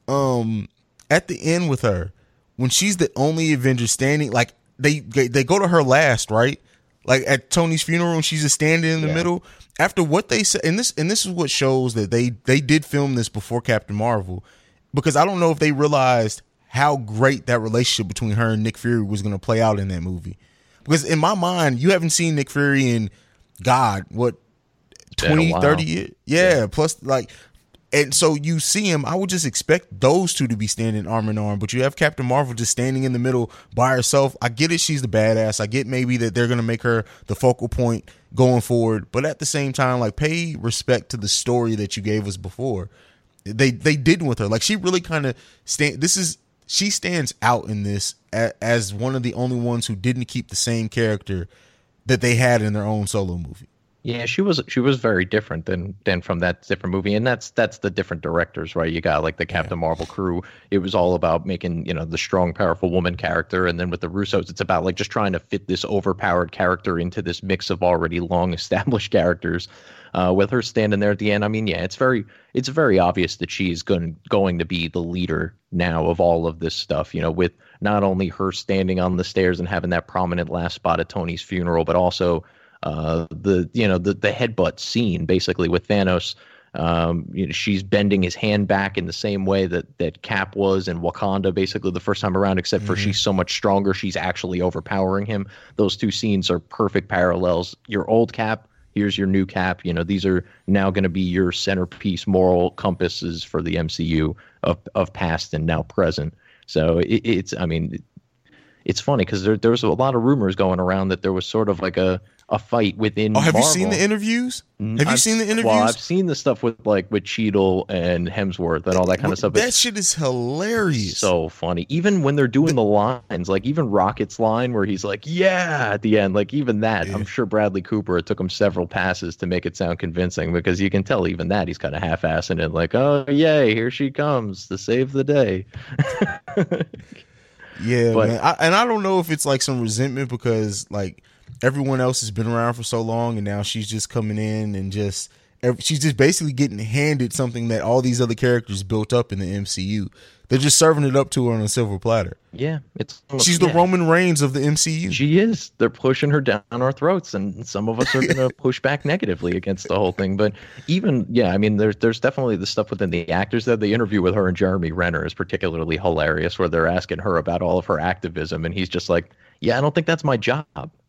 at the end with her, when she's the only Avenger standing, like, they go to her last, right? Like at Tony's funeral, and she's just standing in the middle. After what they said, and this is what shows that they did film this before Captain Marvel, because I don't know if they realized how great that relationship between her and Nick Fury was going to play out in that movie. Because in my mind, you haven't seen Nick Fury in, God, what, 20, 30 years? Yeah, plus like, and so you see him, I would just expect those two to be standing arm in arm, but you have Captain Marvel just standing in the middle by herself. I get it, she's the badass. I get maybe that they're going to make her the focal point going forward, but at the same time, like, pay respect to the story that you gave us before. They didn't with her. Like, she really kind of she stands out in this as one of the only ones who didn't keep the same character that they had in their own solo movie. Yeah, she was very different than from that different movie, and that's the different directors, right? You got like the Captain Marvel crew. It was all about making, the strong, powerful woman character, and then with the Russos, it's about like just trying to fit this overpowered character into this mix of already long established characters. With her standing there at the end, I mean, yeah, it's very obvious that she's going to be the leader now of all of this stuff. With not only her standing on the stairs and having that prominent last spot at Tony's funeral, but also the headbutt scene basically with Thanos. She's bending his hand back in the same way that Cap was in Wakanda basically the first time around, except for she's so much stronger, she's actually overpowering him. Those two scenes are perfect parallels. Your old Cap, here's your new Cap. These are now going to be your centerpiece moral compasses for the MCU of past and now present. So it's funny because there was a lot of rumors going around that there was sort of like a fight within Have Marvel. you seen the interviews? Have you seen the interviews? Well, I've seen the stuff with Cheadle and Hemsworth and all that kind of stuff. That shit is hilarious. So funny. Even when they're doing the lines, like even Rocket's line where he's like, yeah, at the end, like even that, I'm sure Bradley Cooper, it took him several passes to make it sound convincing, because you can tell even that he's kind of half-assing it, like, oh, yay, here she comes to save the day. Yeah, But- man. I don't know if it's like some resentment because like everyone else has been around for so long, and now she's just coming in and she's just basically getting handed something that all these other characters built up in the MCU. They're just serving it up to her on a silver platter. Yeah, She's the Roman Reigns of the MCU. She is. They're pushing her down our throats, and some of us are going to push back negatively against the whole thing. But even, I mean, there's definitely the stuff within the actors. That the interview with her and Jeremy Renner is particularly hilarious, where they're asking her about all of her activism, and he's just like, "Yeah, I don't think that's my job."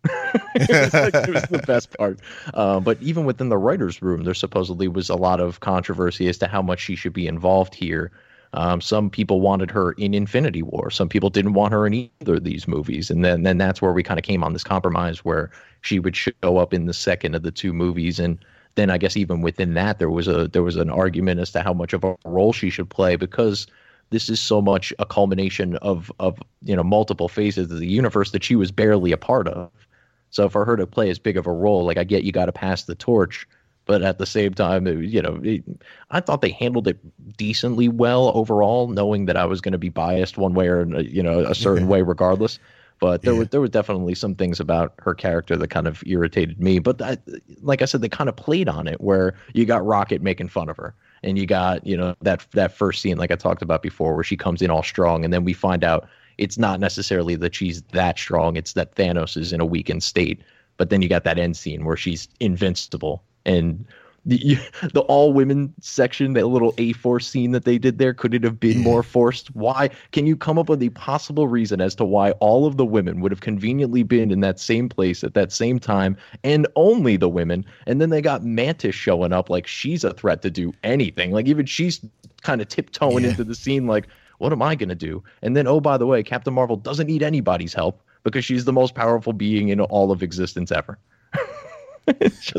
It was the best part. But even within the writers' room, there supposedly was a lot of controversy as to how much she should be involved here. Some people wanted her in Infinity War. Some people didn't want her in either of these movies. And then that's where we kind of came on this compromise where she would show up in the second of the two movies. And then I guess even within that, there was an argument as to how much of a role she should play, because this is so much a culmination of multiple phases of the universe that she was barely a part of. So for her to play as big of a role, like, I get you got to pass the torch. But at the same time, I thought they handled it decently well overall, knowing that I was going to be biased one way or a certain way regardless. But there were definitely some things about her character that kind of irritated me. But like I said, they kind of played on it, where you got Rocket making fun of her, and you got that first scene like I talked about before, where she comes in all strong, and then we find out it's not necessarily that she's that strong; it's that Thanos is in a weakened state. But then you got that end scene where she's invincible. And the all women section, that little A-Force scene that they did there, could it have been more forced? Why? Can you come up with a possible reason as to why all of the women would have conveniently been in that same place at that same time, and only the women? And then they got Mantis showing up like she's a threat to do anything. Like, even she's kind of tiptoeing into the scene like, what am I going to do? And then, oh, by the way, Captain Marvel doesn't need anybody's help because she's the most powerful being in all of existence ever. It's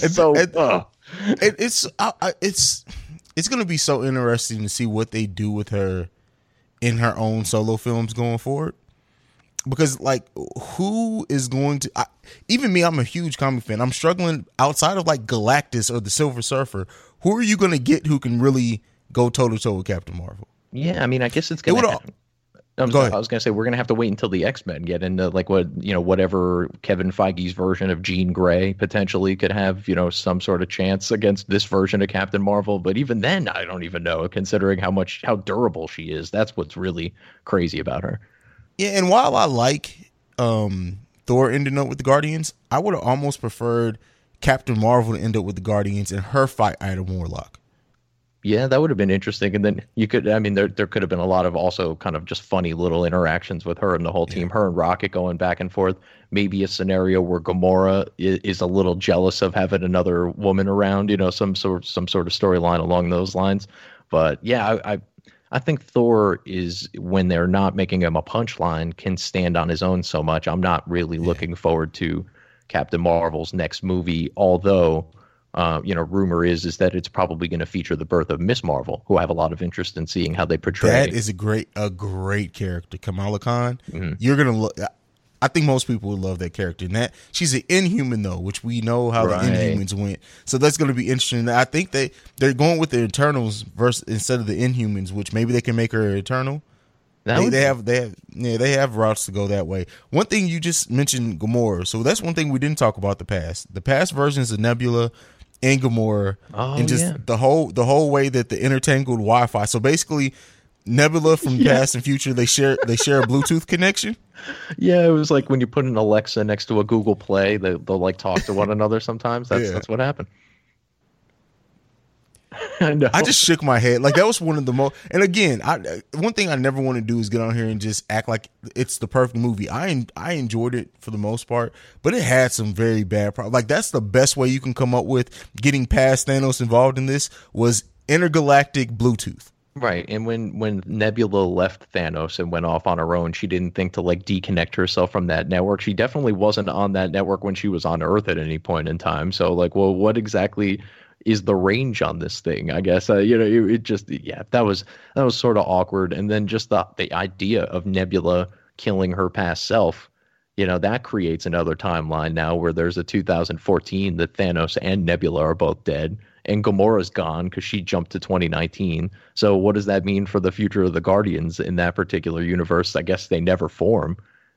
going to be so interesting to see what they do with her in her own solo films going forward, because like, who is going to even me, I'm a huge comic fan, I'm struggling outside of like Galactus or the Silver Surfer. Who are you going to get who can really go toe to toe with Captain Marvel? Yeah, I mean, I guess it's going to happen. I was going to say, we're going to have to wait until the X-Men get into like whatever Kevin Feige's version of Jean Grey potentially could have, some sort of chance against this version of Captain Marvel. But even then, I don't even know, considering how durable she is. That's what's really crazy about her. Yeah, and while I like Thor ending up with the Guardians, I would have almost preferred Captain Marvel to end up with the Guardians and her fight Adam Warlock. Yeah, that would have been interesting. And then there could have been a lot of also kind of just funny little interactions with her and the whole team, her and Rocket going back and forth. Maybe a scenario where Gamora is a little jealous of having another woman around, some sort of storyline along those lines. But yeah, I think Thor is, when they're not making him a punchline, can stand on his own so much. I'm not really looking forward to Captain Marvel's next movie, although rumor is that it's probably going to feature the birth of Miss Marvel, who I have a lot of interest in seeing how they portray. That is a great character, Kamala Khan. Mm-hmm. You're gonna I think most people would love that character. And that she's an Inhuman though, which we know how the Inhumans went. So that's going to be interesting. I think they're going with the Eternals instead of the Inhumans, which maybe they can make her Eternal. They have routes to go that way. One thing you just mentioned, Gamora. So that's one thing we didn't talk about the past versions of Nebula and Gamora, and just the whole way that the intertangled Wi-Fi. So basically, Nebula from past and future, they share a Bluetooth connection. Yeah, it was like when you put an Alexa next to a Google Play, they'll like talk to one another sometimes. That's what happened. I just shook my head. Like, that was one of the most. And again, one thing I never want to do is get on here and just act like it's the perfect movie. I enjoyed it for the most part, but it had some very bad problems. Like, that's the best way you can come up with getting past Thanos involved in this was intergalactic Bluetooth. Right, and when Nebula left Thanos and went off on her own, she didn't think to like deconnect herself from that network. She definitely wasn't on that network when she was on Earth at any point in time. So like, well, what exactly is the range on this thing? I guess it just that was sort of awkward. And then just the idea of Nebula killing her past self, that creates another timeline now where there's a 2014 that Thanos and Nebula are both dead. and Gamora's gone because she jumped to 2019. So what does that mean for the future of the Guardians in that particular universe? I guess they never form.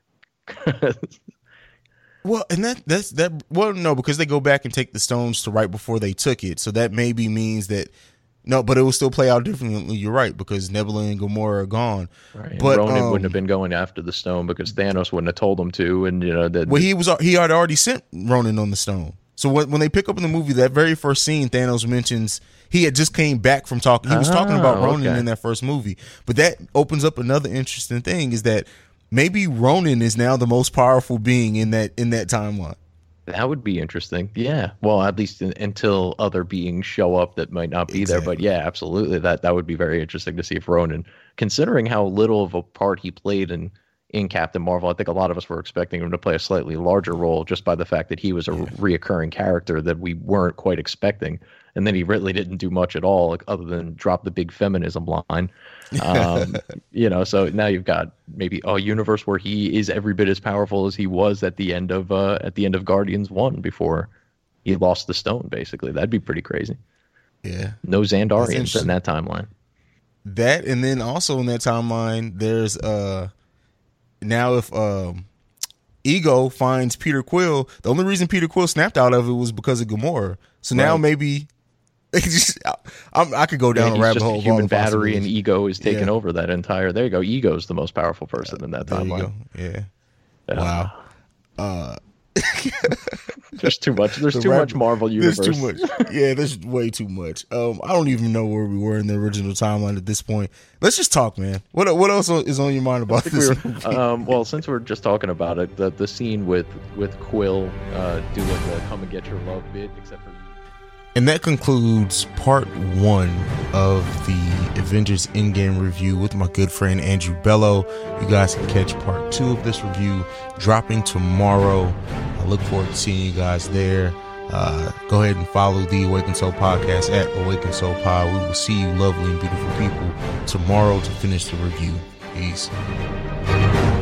Well, and that's well, no, because they go back and take the stones to right before they took it. So that maybe means that, no, but it will still play out differently. You're right, because Nebula and Gamora are gone. Right. But Ronan wouldn't have been going after the stone because Thanos wouldn't have told him to. And, well, he had already sent Ronan on the stone. So when they pick up in the movie, that very first scene, Thanos mentions he had just came back from talking. He was talking about Ronan in that first movie. But that opens up another interesting thing, is that maybe Ronan is now the most powerful being in that timeline. That would be interesting. Yeah. Well, at least until other beings show up that might not be there. But yeah, absolutely. That would be very interesting to see if Ronan, considering how little of a part he played in Captain Marvel, I think a lot of us were expecting him to play a slightly larger role just by the fact that he was a reoccurring character that we weren't quite expecting. And then he really didn't do much at all other than drop the big feminism line. So now you've got maybe a universe where he is every bit as powerful as he was at the end of Guardians 1 before he lost the stone, basically. That'd be pretty crazy. Yeah. No Xandarians in that timeline. That, and then also in that timeline, there's now if Ego finds Peter Quill, the only reason Peter Quill snapped out of it was because of Gamora. So now maybe I could go down a rabbit hole. Human battery and Ego is taking over that entire. There you go. Ego's the most powerful person in that timeline. Yeah. Wow. There's too much. There's too much Marvel universe. There's too much. Yeah, there's way too much. I don't even know where we were in the original timeline at this point. Let's just talk, man. What else is on your mind about this movie? Well, since we're just talking about it, the scene with Quill doing the "Come and Get Your Love" bit, except for. And that concludes part 1 of the Avengers Endgame review with my good friend Andrew Bello. You guys can catch part 2 of this review dropping tomorrow. I look forward to seeing you guys there. Go ahead and follow the Awaken Soul podcast at Awaken Soul Pod. We will see you lovely and beautiful people tomorrow to finish the review. Peace.